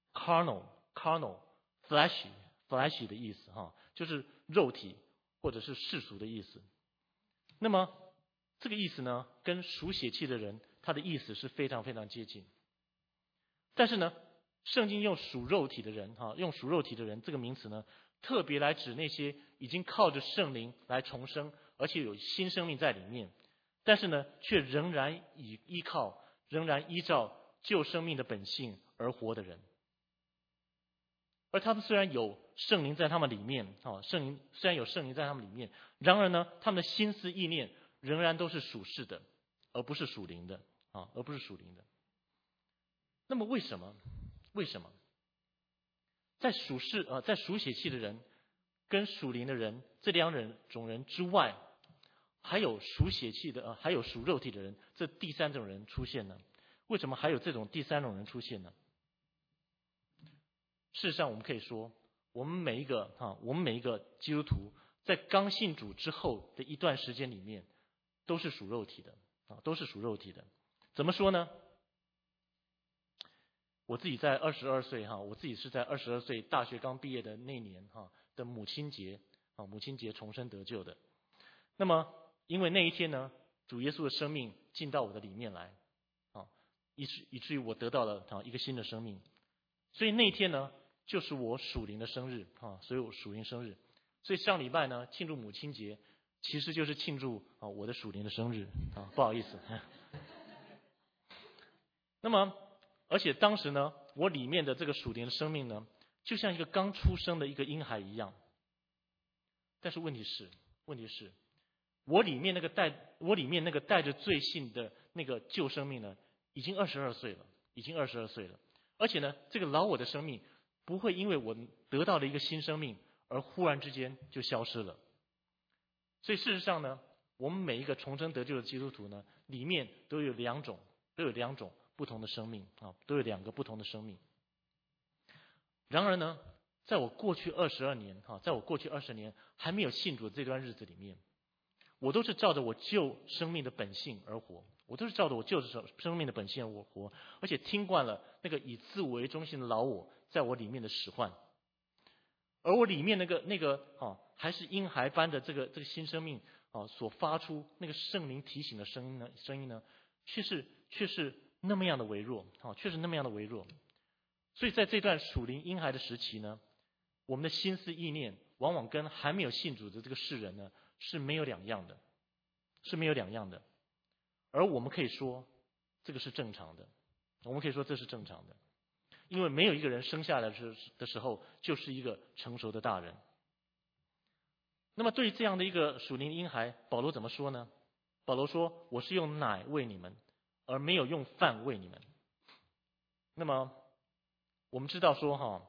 carnal、fleshy 的意思哈，就是肉体或者是世俗的意思。那么这个意思呢，跟属血气的人他的意思是非常非常接近。但是呢，圣经用属肉体的人哈，用属肉体的人这个名词呢，特别来指那些已经靠着圣灵来重生，而且有新生命在里面，但是呢，却仍然依照旧生命的本性而活的人。而他们虽然有圣灵在他们里面，虽然有圣灵在他们里面，然而呢，他们的心思意念仍然都是属世的，而不是属灵的啊，而不是属灵的。那么为什么？在属血气的人跟属灵的人这两种人之外，还有属血气的还有属肉体的人，这第三种人出现呢？为什么还有这种第三种人出现呢？事实上，我们可以说，我们每一个基督徒在刚信主之后的一段时间里面，都是属肉体的啊，都是属肉体的。怎么说呢？我自己在22岁我自己是在22岁大学刚毕业的那年的母亲节重生得救的。那么因为那一天呢，主耶稣的生命进到我的里面来以至于我得到了一个新的生命。所以那一天呢，就是我属灵的生日所以我属灵生日。所以上礼拜呢庆祝母亲节，其实就是庆祝我的属灵的生日不好意思。那么而且当时呢，我里面的这个属灵的生命呢，就像一个刚出生的一个婴孩一样。但是问题是，我里面那个带着罪性的那个旧生命呢，已经22岁了。而且呢，这个老我的生命不会因为我得到了一个新生命而忽然之间就消失了。所以事实上呢，我们每一个重生得救的基督徒呢，里面都有两种不同的生命都有两个不同的生命。然而呢，在我过去20年还没有信主的这段日子里面，我都是照着我旧生命的本性而活，而且听惯了那个以自我为中心的老我在我里面的使唤，而我里面那个还是婴孩般的这个新生命所发出那个圣灵提醒的声音呢，却是那么样的微弱所以在这段属灵婴孩的时期呢，我们的心思意念往往跟还没有信主的这个世人呢是没有两样的。而我们可以说这个是正常的，因为没有一个人生下来的时候就是一个成熟的大人。那么对于这样的一个属灵婴孩，保罗怎么说呢？保罗说，我是用奶喂你们，而没有用饭喂你们。那么我们知道说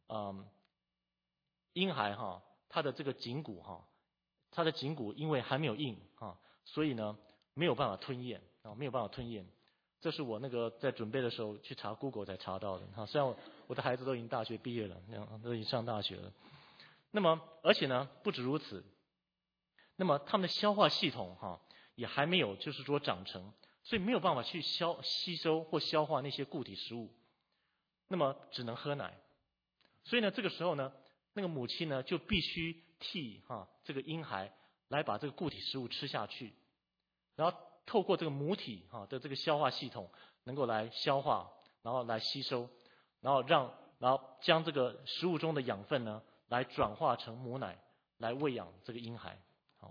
婴孩他的这个颈骨因为还没有硬所以呢没有办法吞咽。这是我在准备的时候去查 Google 才查到的虽然我的孩子都已经大学毕业了，都已经上大学了。那么而且呢不止如此，那么他们的消化系统也还没有就是说长成，所以没有办法去吸收或消化那些固体食物，那么只能喝奶。所以呢这个时候呢，那个母亲呢就必须替这个婴孩来把这个固体食物吃下去，然后透过这个母体的这个消化系统能够来消化，然后来吸收，然后将这个食物中的养分呢来转化成母奶，来喂养这个婴孩。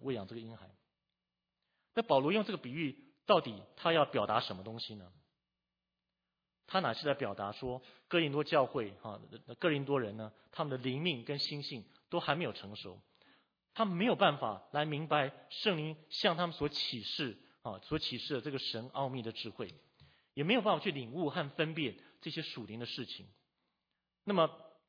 那保罗用这个比喻，到底他要表达什么东西呢？他乃是在表达说，哥林多教会哥林多人呢，他们的灵命跟心性都还没有成熟，他们没有办法来明白圣灵向他们所启示的这个神奥秘的智慧，也没有办法去领悟和分辨这些属灵的事情。那么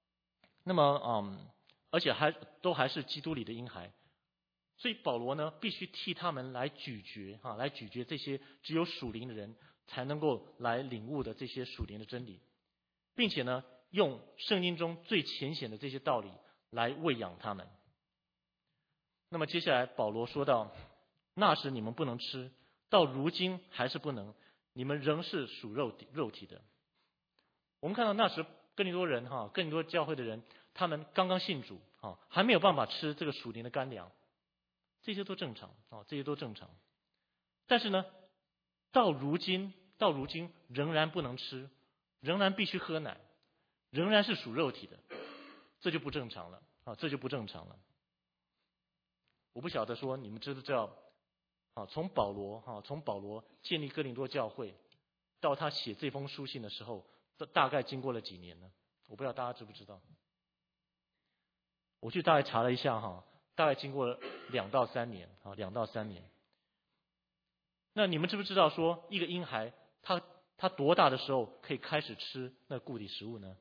而且还是基督里的婴孩，所以保罗呢必须替他们来咀嚼这些只有属灵的人才能够来领悟的这些属灵的真理，并且呢用圣经中最浅显的这些道理来喂养他们。那么接下来保罗说到，那时你们不能吃，到如今还是不能，你们仍是属肉体的。我们看到那时哥林多人哥林多教会的人，他们刚刚信主还没有办法吃这个属灵的干粮，这些都正常这些都正常。但是呢，到如今仍然不能吃，仍然必须喝奶，仍然是属肉体的，这就不正常了这就不正常了。我不晓得说你们知不知道从保罗建立哥林多教会到他写这封书信的时候，大概经过了几年呢？我不知道大家知不知道。我去大概查了一下大概经过了2到3年2到3年。那你们知不知道说一个婴孩他多大的时候可以开始吃那固体食物呢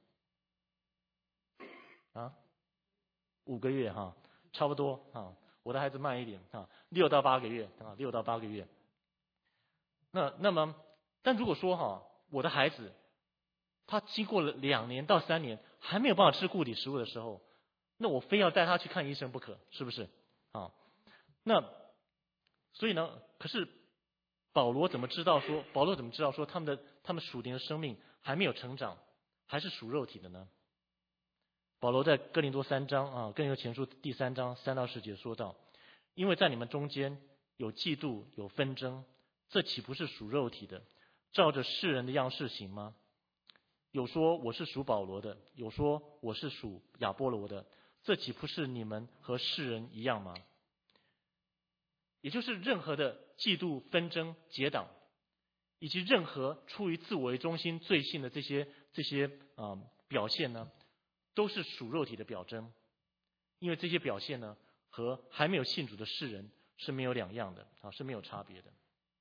？5个月差不多我的孩子慢一点6到8个月6到8个月。那么但如果说我的孩子他经过了2年到3年还没有办法吃固体食物的时候，那我非要带他去看医生不可，是不是那所以呢，可是保罗怎么知道说他们属灵的生命还没有成长，还是属肉体的呢？保罗在哥林多3章哥林多前书第3章3到10节说到，因为在你们中间有嫉妒有纷争，这岂不是属肉体的，照着世人的样式行吗？有说我是属保罗的，有说我是属亚波罗的，这岂不是你们和世人一样吗？也就是任何的嫉妒纷争结党，以及任何出于自我为中心罪性的这些表现呢，都是属肉体的表征。因为这些表现呢，和还没有信主的世人是没有两样的是没有差别的。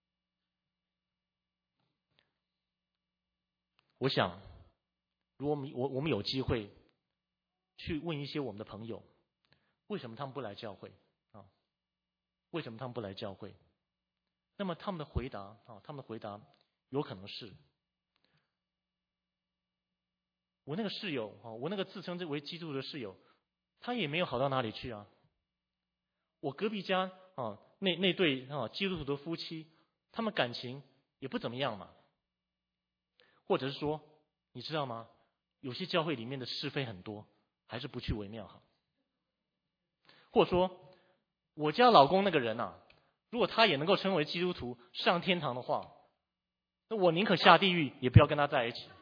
我想如果我们有机会去问一些我们的朋友，为什么他们不来教会为什么他们不来教会？那么他们的回答有可能是，我那个室友我那个自称为基督徒的室友，他也没有好到哪里去啊。我隔壁家那对基督徒的夫妻，他们感情也不怎么样嘛。或者是说，你知道吗？有些教会里面的是非很多，还是不去为妙好。或者说，我家老公那个人如果他也能够称为基督徒上天堂的话，那我宁可下地狱也不要跟他在一起。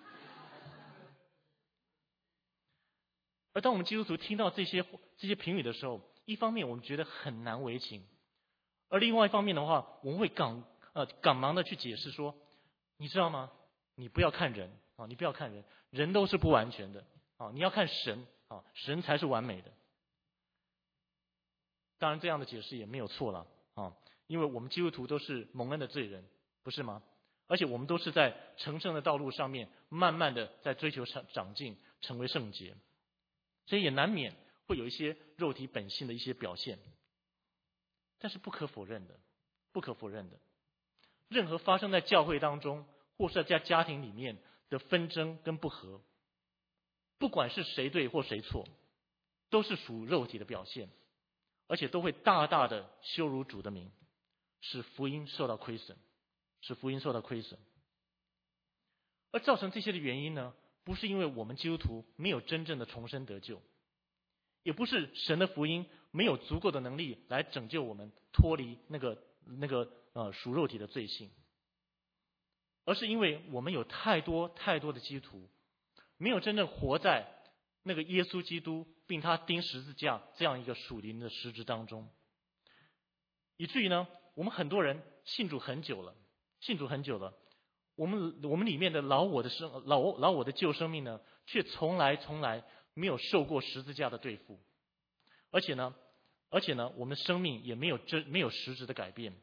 而当我们基督徒听到这些评语的时候，一方面我们觉得很难为情，而另外一方面的话，我们会赶忙的去解释说，你知道吗？你不要看人你不要看人，人都是不完全的你要看神神才是完美的。当然这样的解释也没有错了因为我们基督徒都是蒙恩的罪人，不是吗？而且我们都是在成圣的道路上面慢慢的在追求长进，成为圣洁，所以也难免会有一些肉体本性的一些表现。但是不可否认的，任何发生在教会当中或是在家庭里面的纷争跟不和，不管是谁对或谁错，都是属肉体的表现，而且都会大大的羞辱主的名，使福音受到亏损。而造成这些的原因呢，不是因为我们基督徒没有真正的重生得救，也不是神的福音没有足够的能力来拯救我们脱离那个属肉体的罪性，而是因为我们有太多的基督徒没有真正活在那个耶稣基督并他钉十字架这样一个属灵的实质当中，以至于呢，我们很多人信主很久了，我们里面的老我的旧生命呢，却从来没有受过十字架的对付，而且呢，我们的生命也没有实质的改变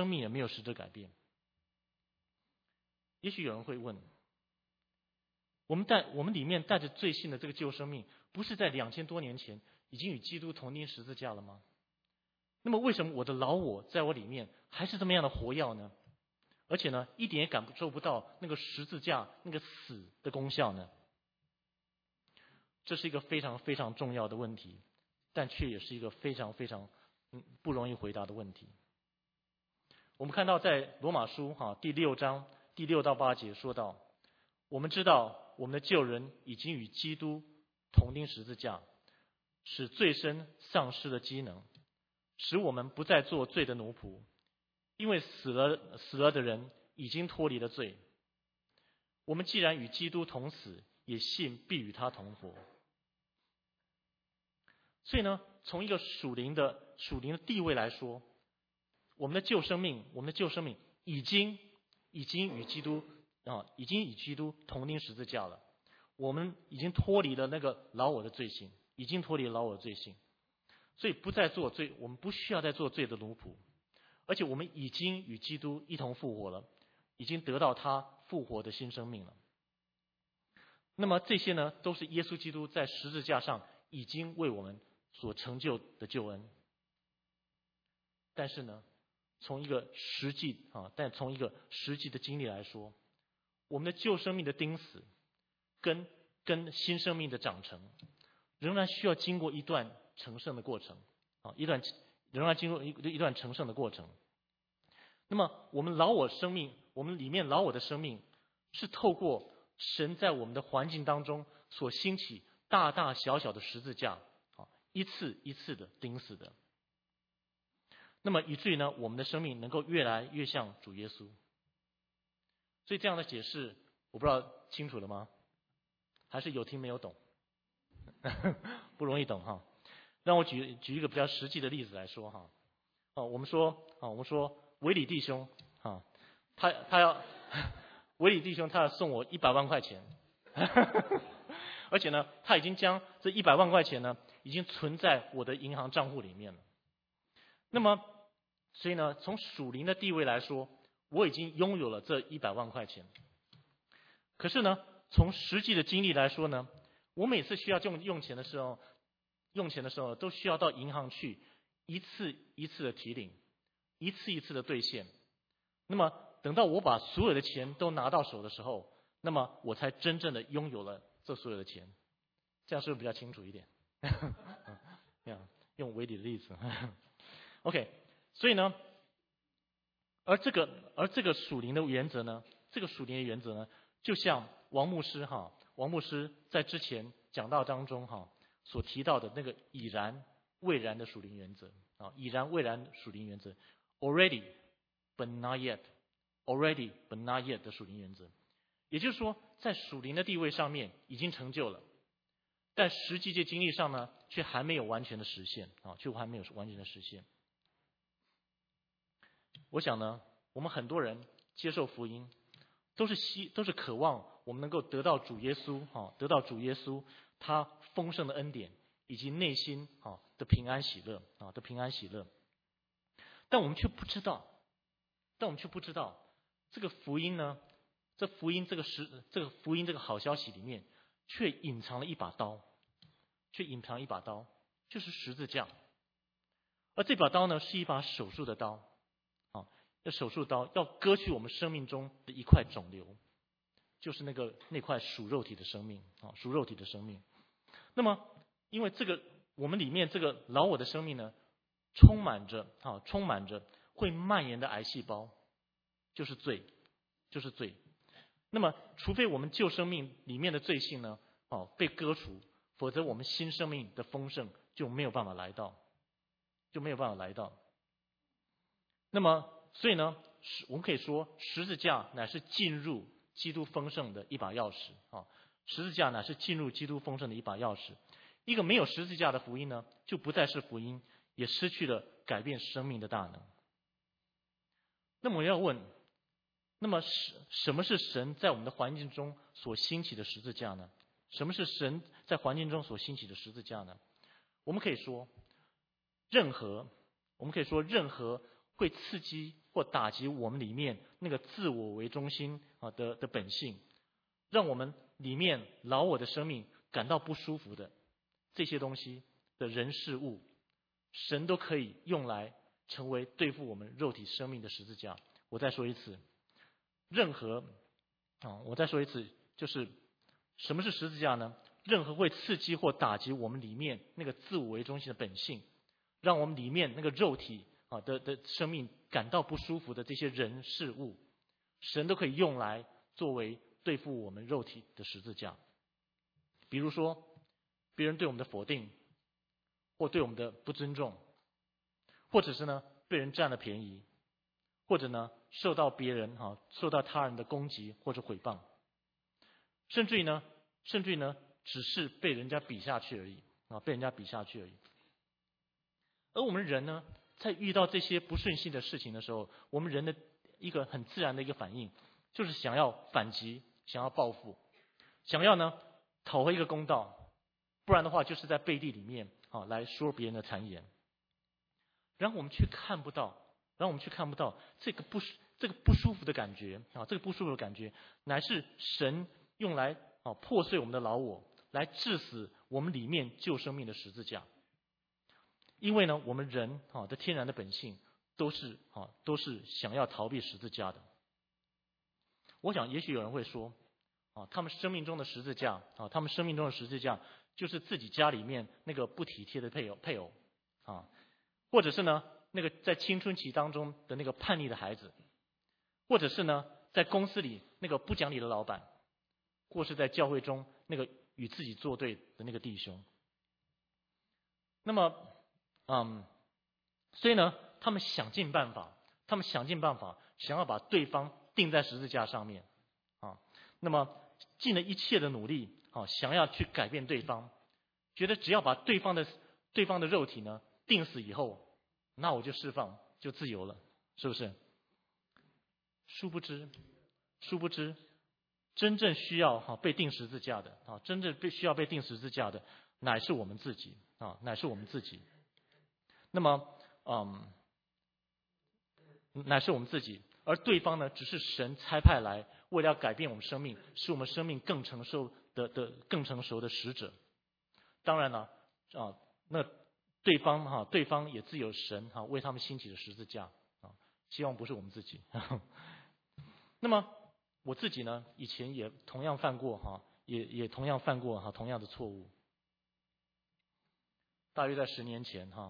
也许有人会问，我们里面带着罪性的这个旧生命，不是在2000多年前已经与基督同钉十字架了吗？那么为什么我的老我在我里面还是这么样的活跃呢？而且呢，一点也感受不到那个十字架那个死的功效呢？ 这是一个非常非常重要的问题，但却也是一个非常非常不容易回答的问题。我们看到在罗马书第6章第6到8节说到，我们知道我们的旧人已经与基督同钉十字架，使罪身丧失了机能，使我们不再做罪的奴仆，因为死了的人已经脱离了罪。我们既然与基督同死，也信必与他同活。所以呢，从一个属灵的地位来说，我们的旧生命已经与基督同钉十字架了。我们已经脱离了那个老我的罪性，所以不再做罪，我们不需要再做罪的奴仆，而且我们已经与基督一同复活了，已经得到他复活的新生命了。那么这些呢，都是耶稣基督在十字架上已经为我们所成就的救恩。但是呢，从一个实际的经历来说，我们的旧生命的钉死跟新生命的长成，仍然需要经过一段成圣的过程，仍然经过一段成圣的过程。那么我们里面老我的生命，是透过神在我们的环境当中所兴起大大小小的十字架，一次一次的钉死的。那么以至于呢，我们的生命能够越来越像主耶稣。所以这样的解释，我不知道清楚了吗？还是有听没有懂？不容易懂哈。让我举一个比较实际的例子来说哈。我们说维里弟兄维里弟兄他要送我100万块钱，而且呢，他已经将这100万块钱呢，已经存在我的银行账户里面了。那么，所以呢，从属灵的地位来说，我已经拥有了这100万块钱。可是呢，从实际的经历来说呢，我每次需要用钱的时候，都需要到银行去一次一次的提领，一次一次的兑现。那么等到我把所有的钱都拿到手的时候，那么我才真正的拥有了这所有的钱。这样是不是比较清楚一点？用维理的例子。OK， 所以呢，而这个属灵的原则呢，就像王牧师在之前讲道当中所提到的那个已然未然的属灵原则已然未然属灵原则 ，already but not yet。already but not yet 的属灵原则，也就是说，在属灵的地位上面已经成就了，但实际的经历上呢，却还没有完全的实现我想呢，我们很多人接受福音，都是渴望我们能够得到主耶稣他丰盛的恩典，以及内心的平安喜乐但我们却不知道这个福音呢，这个福音这个好消息里面，却隐藏了一把刀，就是十字架。而这把刀呢，是一把手术的刀，手术刀要割去我们生命中的一块肿瘤，就是那块属肉体的生命。那么，因为我们里面这个老我的生命呢，充满着会蔓延的癌细胞。就是罪。那么，除非我们旧生命里面的罪性呢，被割除，否则我们新生命的丰盛就没有办法来到。那么，所以呢，我们可以说，十字架乃是进入基督丰盛的一把钥匙十字架乃是进入基督丰盛的一把钥匙。一个没有十字架的福音呢，就不再是福音，也失去了改变生命的大能。那么我要问，那么什么是神在我们的环境中所兴起的十字架呢？什么是神在环境中所兴起的十字架呢？我们可以说，任何会刺激或打击我们里面那个自我为中心的本性，让我们里面老我的生命感到不舒服的这些东西的人事物，神都可以用来成为对付我们肉体生命的十字架。我再说一次，就是什么是十字架呢？ 任何会刺激或打击我们里面那个自我为中心的本性，让我们里面那个肉体的生命感到不舒服的这些人事物，神都可以用来作为对付我们肉体的十字架。比如说，别人对我们的否定，或对我们的不尊重，或者是呢被人占了便宜，或者呢受到他人的攻击或者毁谤，甚至于呢只是被人家比下去而已被人家比下去而已。而我们人呢，在遇到这些不顺心的事情的时候，我们人的一个很自然的一个反应，就是想要反击，想要报复，想要呢讨回一个公道，不然的话就是在背地里面来说别人的谗言。然后我们却看不到这个不舒服的感觉这个不舒服的感觉，乃是神用来破碎我们的老我，来致死我们里面旧生命的十字架。因为呢，我们人的天然的本性都是想要逃避十字架的。我想，也许有人会说，他们生命中的十字架就是自己家里面那个不体贴的配偶或者是呢那个在青春期当中的那个叛逆的孩子，或者是呢在公司里那个不讲理的老板，或是在教会中那个与自己作对的那个弟兄。那么所以呢，他们想尽办法想要把对方钉在十字架上面那么尽了一切的努力想要去改变对方，觉得只要把对方的肉体呢钉死以后，那我就释放，就自由了，是不是？殊不知真正需要被钉十字架的真正需要被钉十字架的乃是我们自己那么乃是我们自己，而对方呢，只是神差派来为了要改变我们生命，使我们生命更成熟的使者。当然了那对方也自有神为他们兴起的十字架希望不是我们自己那么我自己呢，以前也同样犯过也同样犯过同样的错误。大约在10年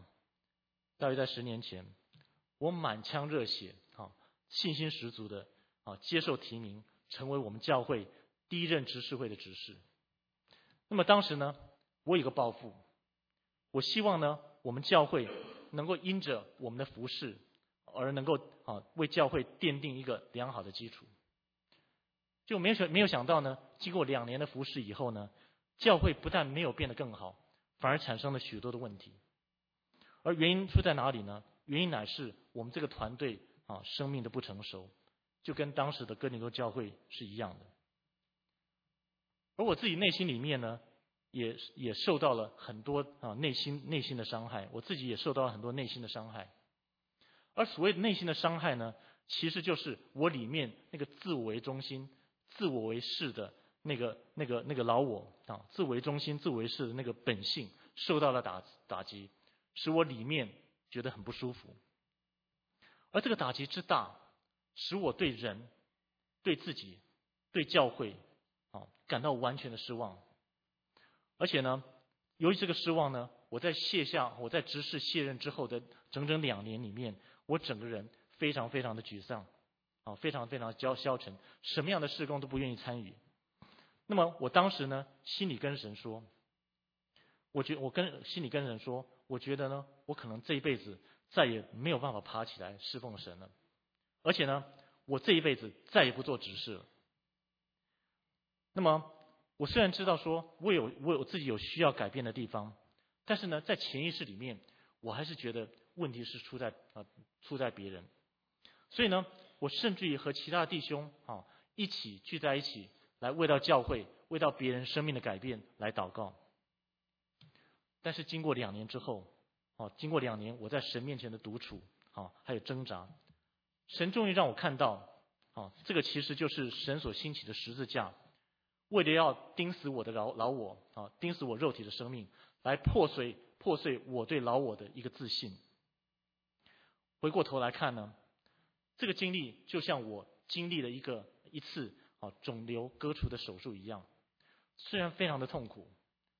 前，我满腔热血信心十足的接受提名，成为我们教会第一任执事会的执事。那么当时呢，我有个抱负，我希望呢我们教会能够因着我们的服事而能够为教会奠定一个良好的基础。就没有想到呢，经过2年的服事以后呢，教会不但没有变得更好，反而产生了许多的问题。而原因出在哪里呢？原因乃是我们这个团队生命的不成熟，就跟当时的哥林多教会是一样的。而我自己内心里面呢，也受到了很多内心的伤害，我自己也受到了很多内心的伤害。而所谓内心的伤害呢，其实就是我里面那个自我为中心、自我为是的那个老我自我为中心、自我为是的那个本性受到了打击，使我里面觉得很不舒服。而这个打击之大，使我对人、对自己、对教会感到完全的失望。而且呢，由于这个失望呢，我在执事卸任之后的整整2年里面，我整个人非常非常的沮丧非常非常消沉，什么样的事工都不愿意参与。那么我当时呢，心里跟神说，我觉得呢，我可能这一辈子再也没有办法爬起来侍奉神了，而且呢，我这一辈子再也不做执事了。那么我虽然知道说我有自己有需要改变的地方，但是呢，在潜意识里面，我还是觉得问题是出在别人。所以呢，我甚至于和其他的弟兄一起聚在一起，来为到教会、为到别人生命的改变来祷告。但是经过2年之后经过2年我在神面前的独处还有挣扎，神终于让我看到这个其实就是神所兴起的十字架，为了要钉死我的老我钉死我肉体的生命，来破碎我对老我的一个自信。回过头来看呢，这个经历就像我经历了一次肿瘤割除的手术一样，虽然非常的痛苦，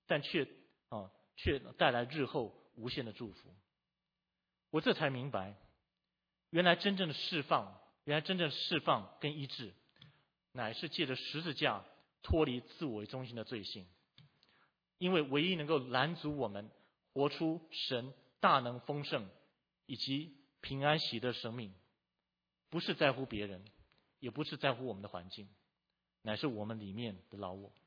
但却带来日后无限的祝福。我这才明白，原来真正的释放跟医治，乃是借着十字架脱离自我为中心的罪性。因为唯一能够拦阻我们活出神大能丰盛以及平安喜乐的生命，不是在乎别人，也不是在乎我们的环境，乃是我们里面的老我。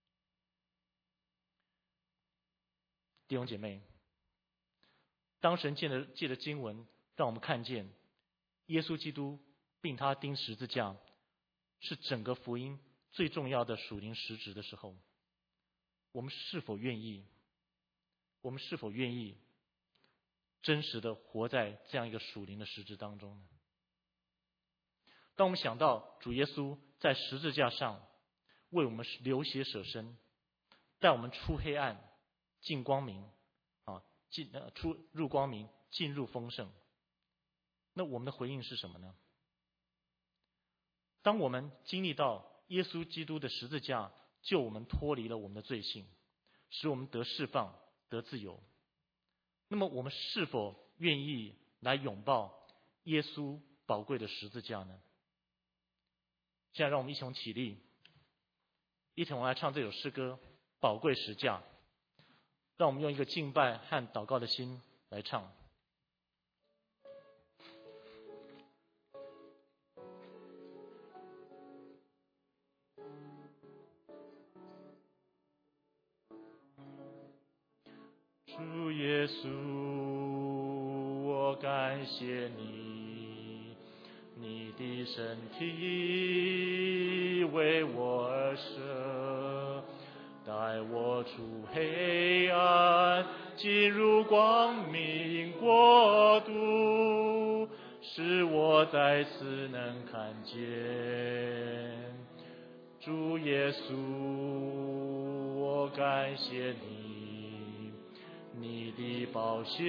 弟兄姐妹，当神借着经文让我们看见耶稣基督并他钉十字架是整个福音最重要的属灵实质的时候，我们是否愿意真实的活在这样一个属灵的实质当中呢？当我们想到主耶稣在十字架上为我们流血舍身，带我们出黑暗进光明，入光明进入丰盛，那我们的回应是什么呢？当我们经历到耶稣基督的十字架救我们脱离了我们的罪性，使我们得释放得自由，那么我们是否愿意来拥抱耶稣宝贵的十字架呢？现在让我们一同起立，一同来唱这首诗歌《宝贵十架》，让我们用一个敬拜和祷告的心来唱。主耶稣，我感谢你，你的身体为我而舍，带我出黑暗，进入光明国度，使我再次能看见。主耶稣，我感谢你，你的宝血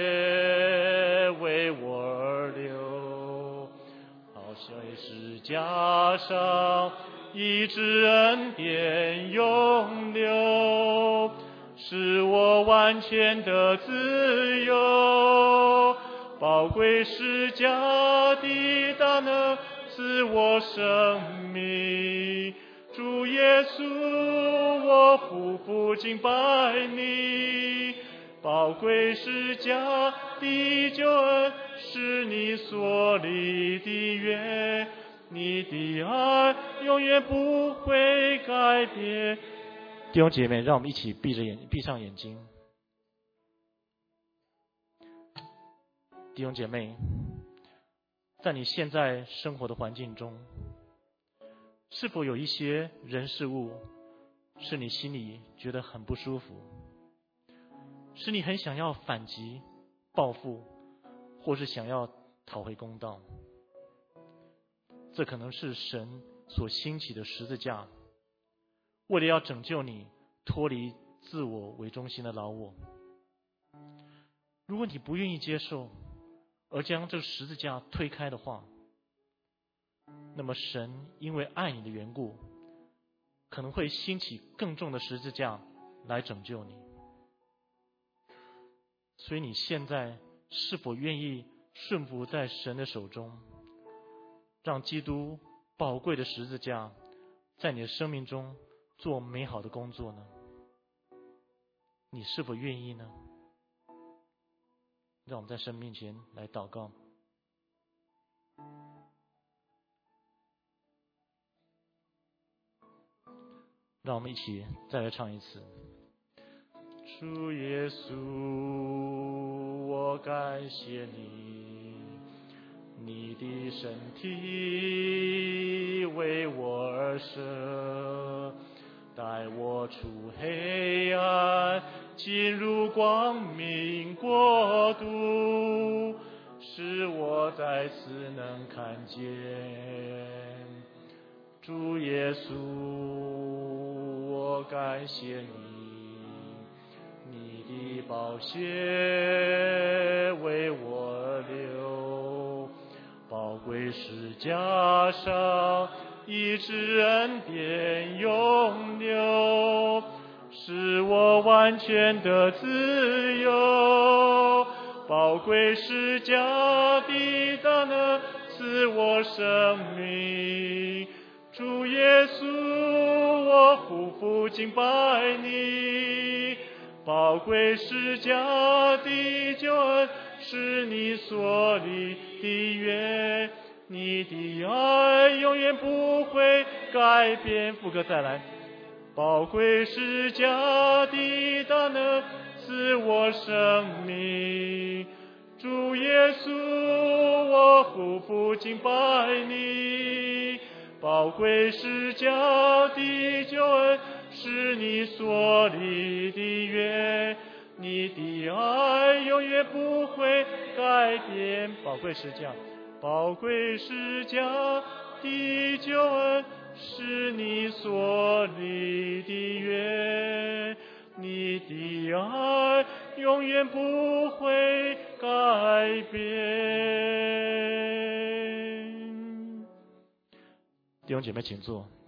为我而流，好像十架上医治恩典涌流，使我完全的自由。宝贵十架的大能赐我生命，主耶稣，我夫妇敬拜你。宝贵十架的救恩是你所立的约，你的爱永远不会改变。弟兄姐妹，让我们一起闭上眼睛。弟兄姐妹，在你现在生活的环境中，是否有一些人事物是你心里觉得很不舒服，是你很想要反击报复，或是想要讨回公道？这可能是神所兴起的十字架，为了要拯救你脱离自我为中心的老我。如果你不愿意接受，而将这个十字架推开的话，那么神因为爱你的缘故，可能会兴起更重的十字架来拯救你。所以你现在是否愿意顺服在神的手中，让基督宝贵的十字架在你的生命中做美好的工作呢？你是否愿意呢？让我们在神面前来祷告。让我们一起再来唱一次。主耶稣，我感谢你，你的身体为我而舍，带我出黑暗，进入光明国度，使我再次能看见。主耶稣，我感谢你，你的宝血为我而流，宝贵十架上医治恩典涌流， 使我完全的自由。宝贵是家的大能赐我生命。主耶稣，我匍匐敬拜你。宝贵是家的救恩是你所立的约，你的爱永远不会改变。副歌再来。宝贵是家的大能赐我生命。主耶稣，我匍匐敬拜你。宝贵是家的救恩是你所立的约，你的爱永远不会改变。宝贵是家，宝贵是家的救恩是你所立的约，你的爱永远不会改变。弟兄姐妹请坐。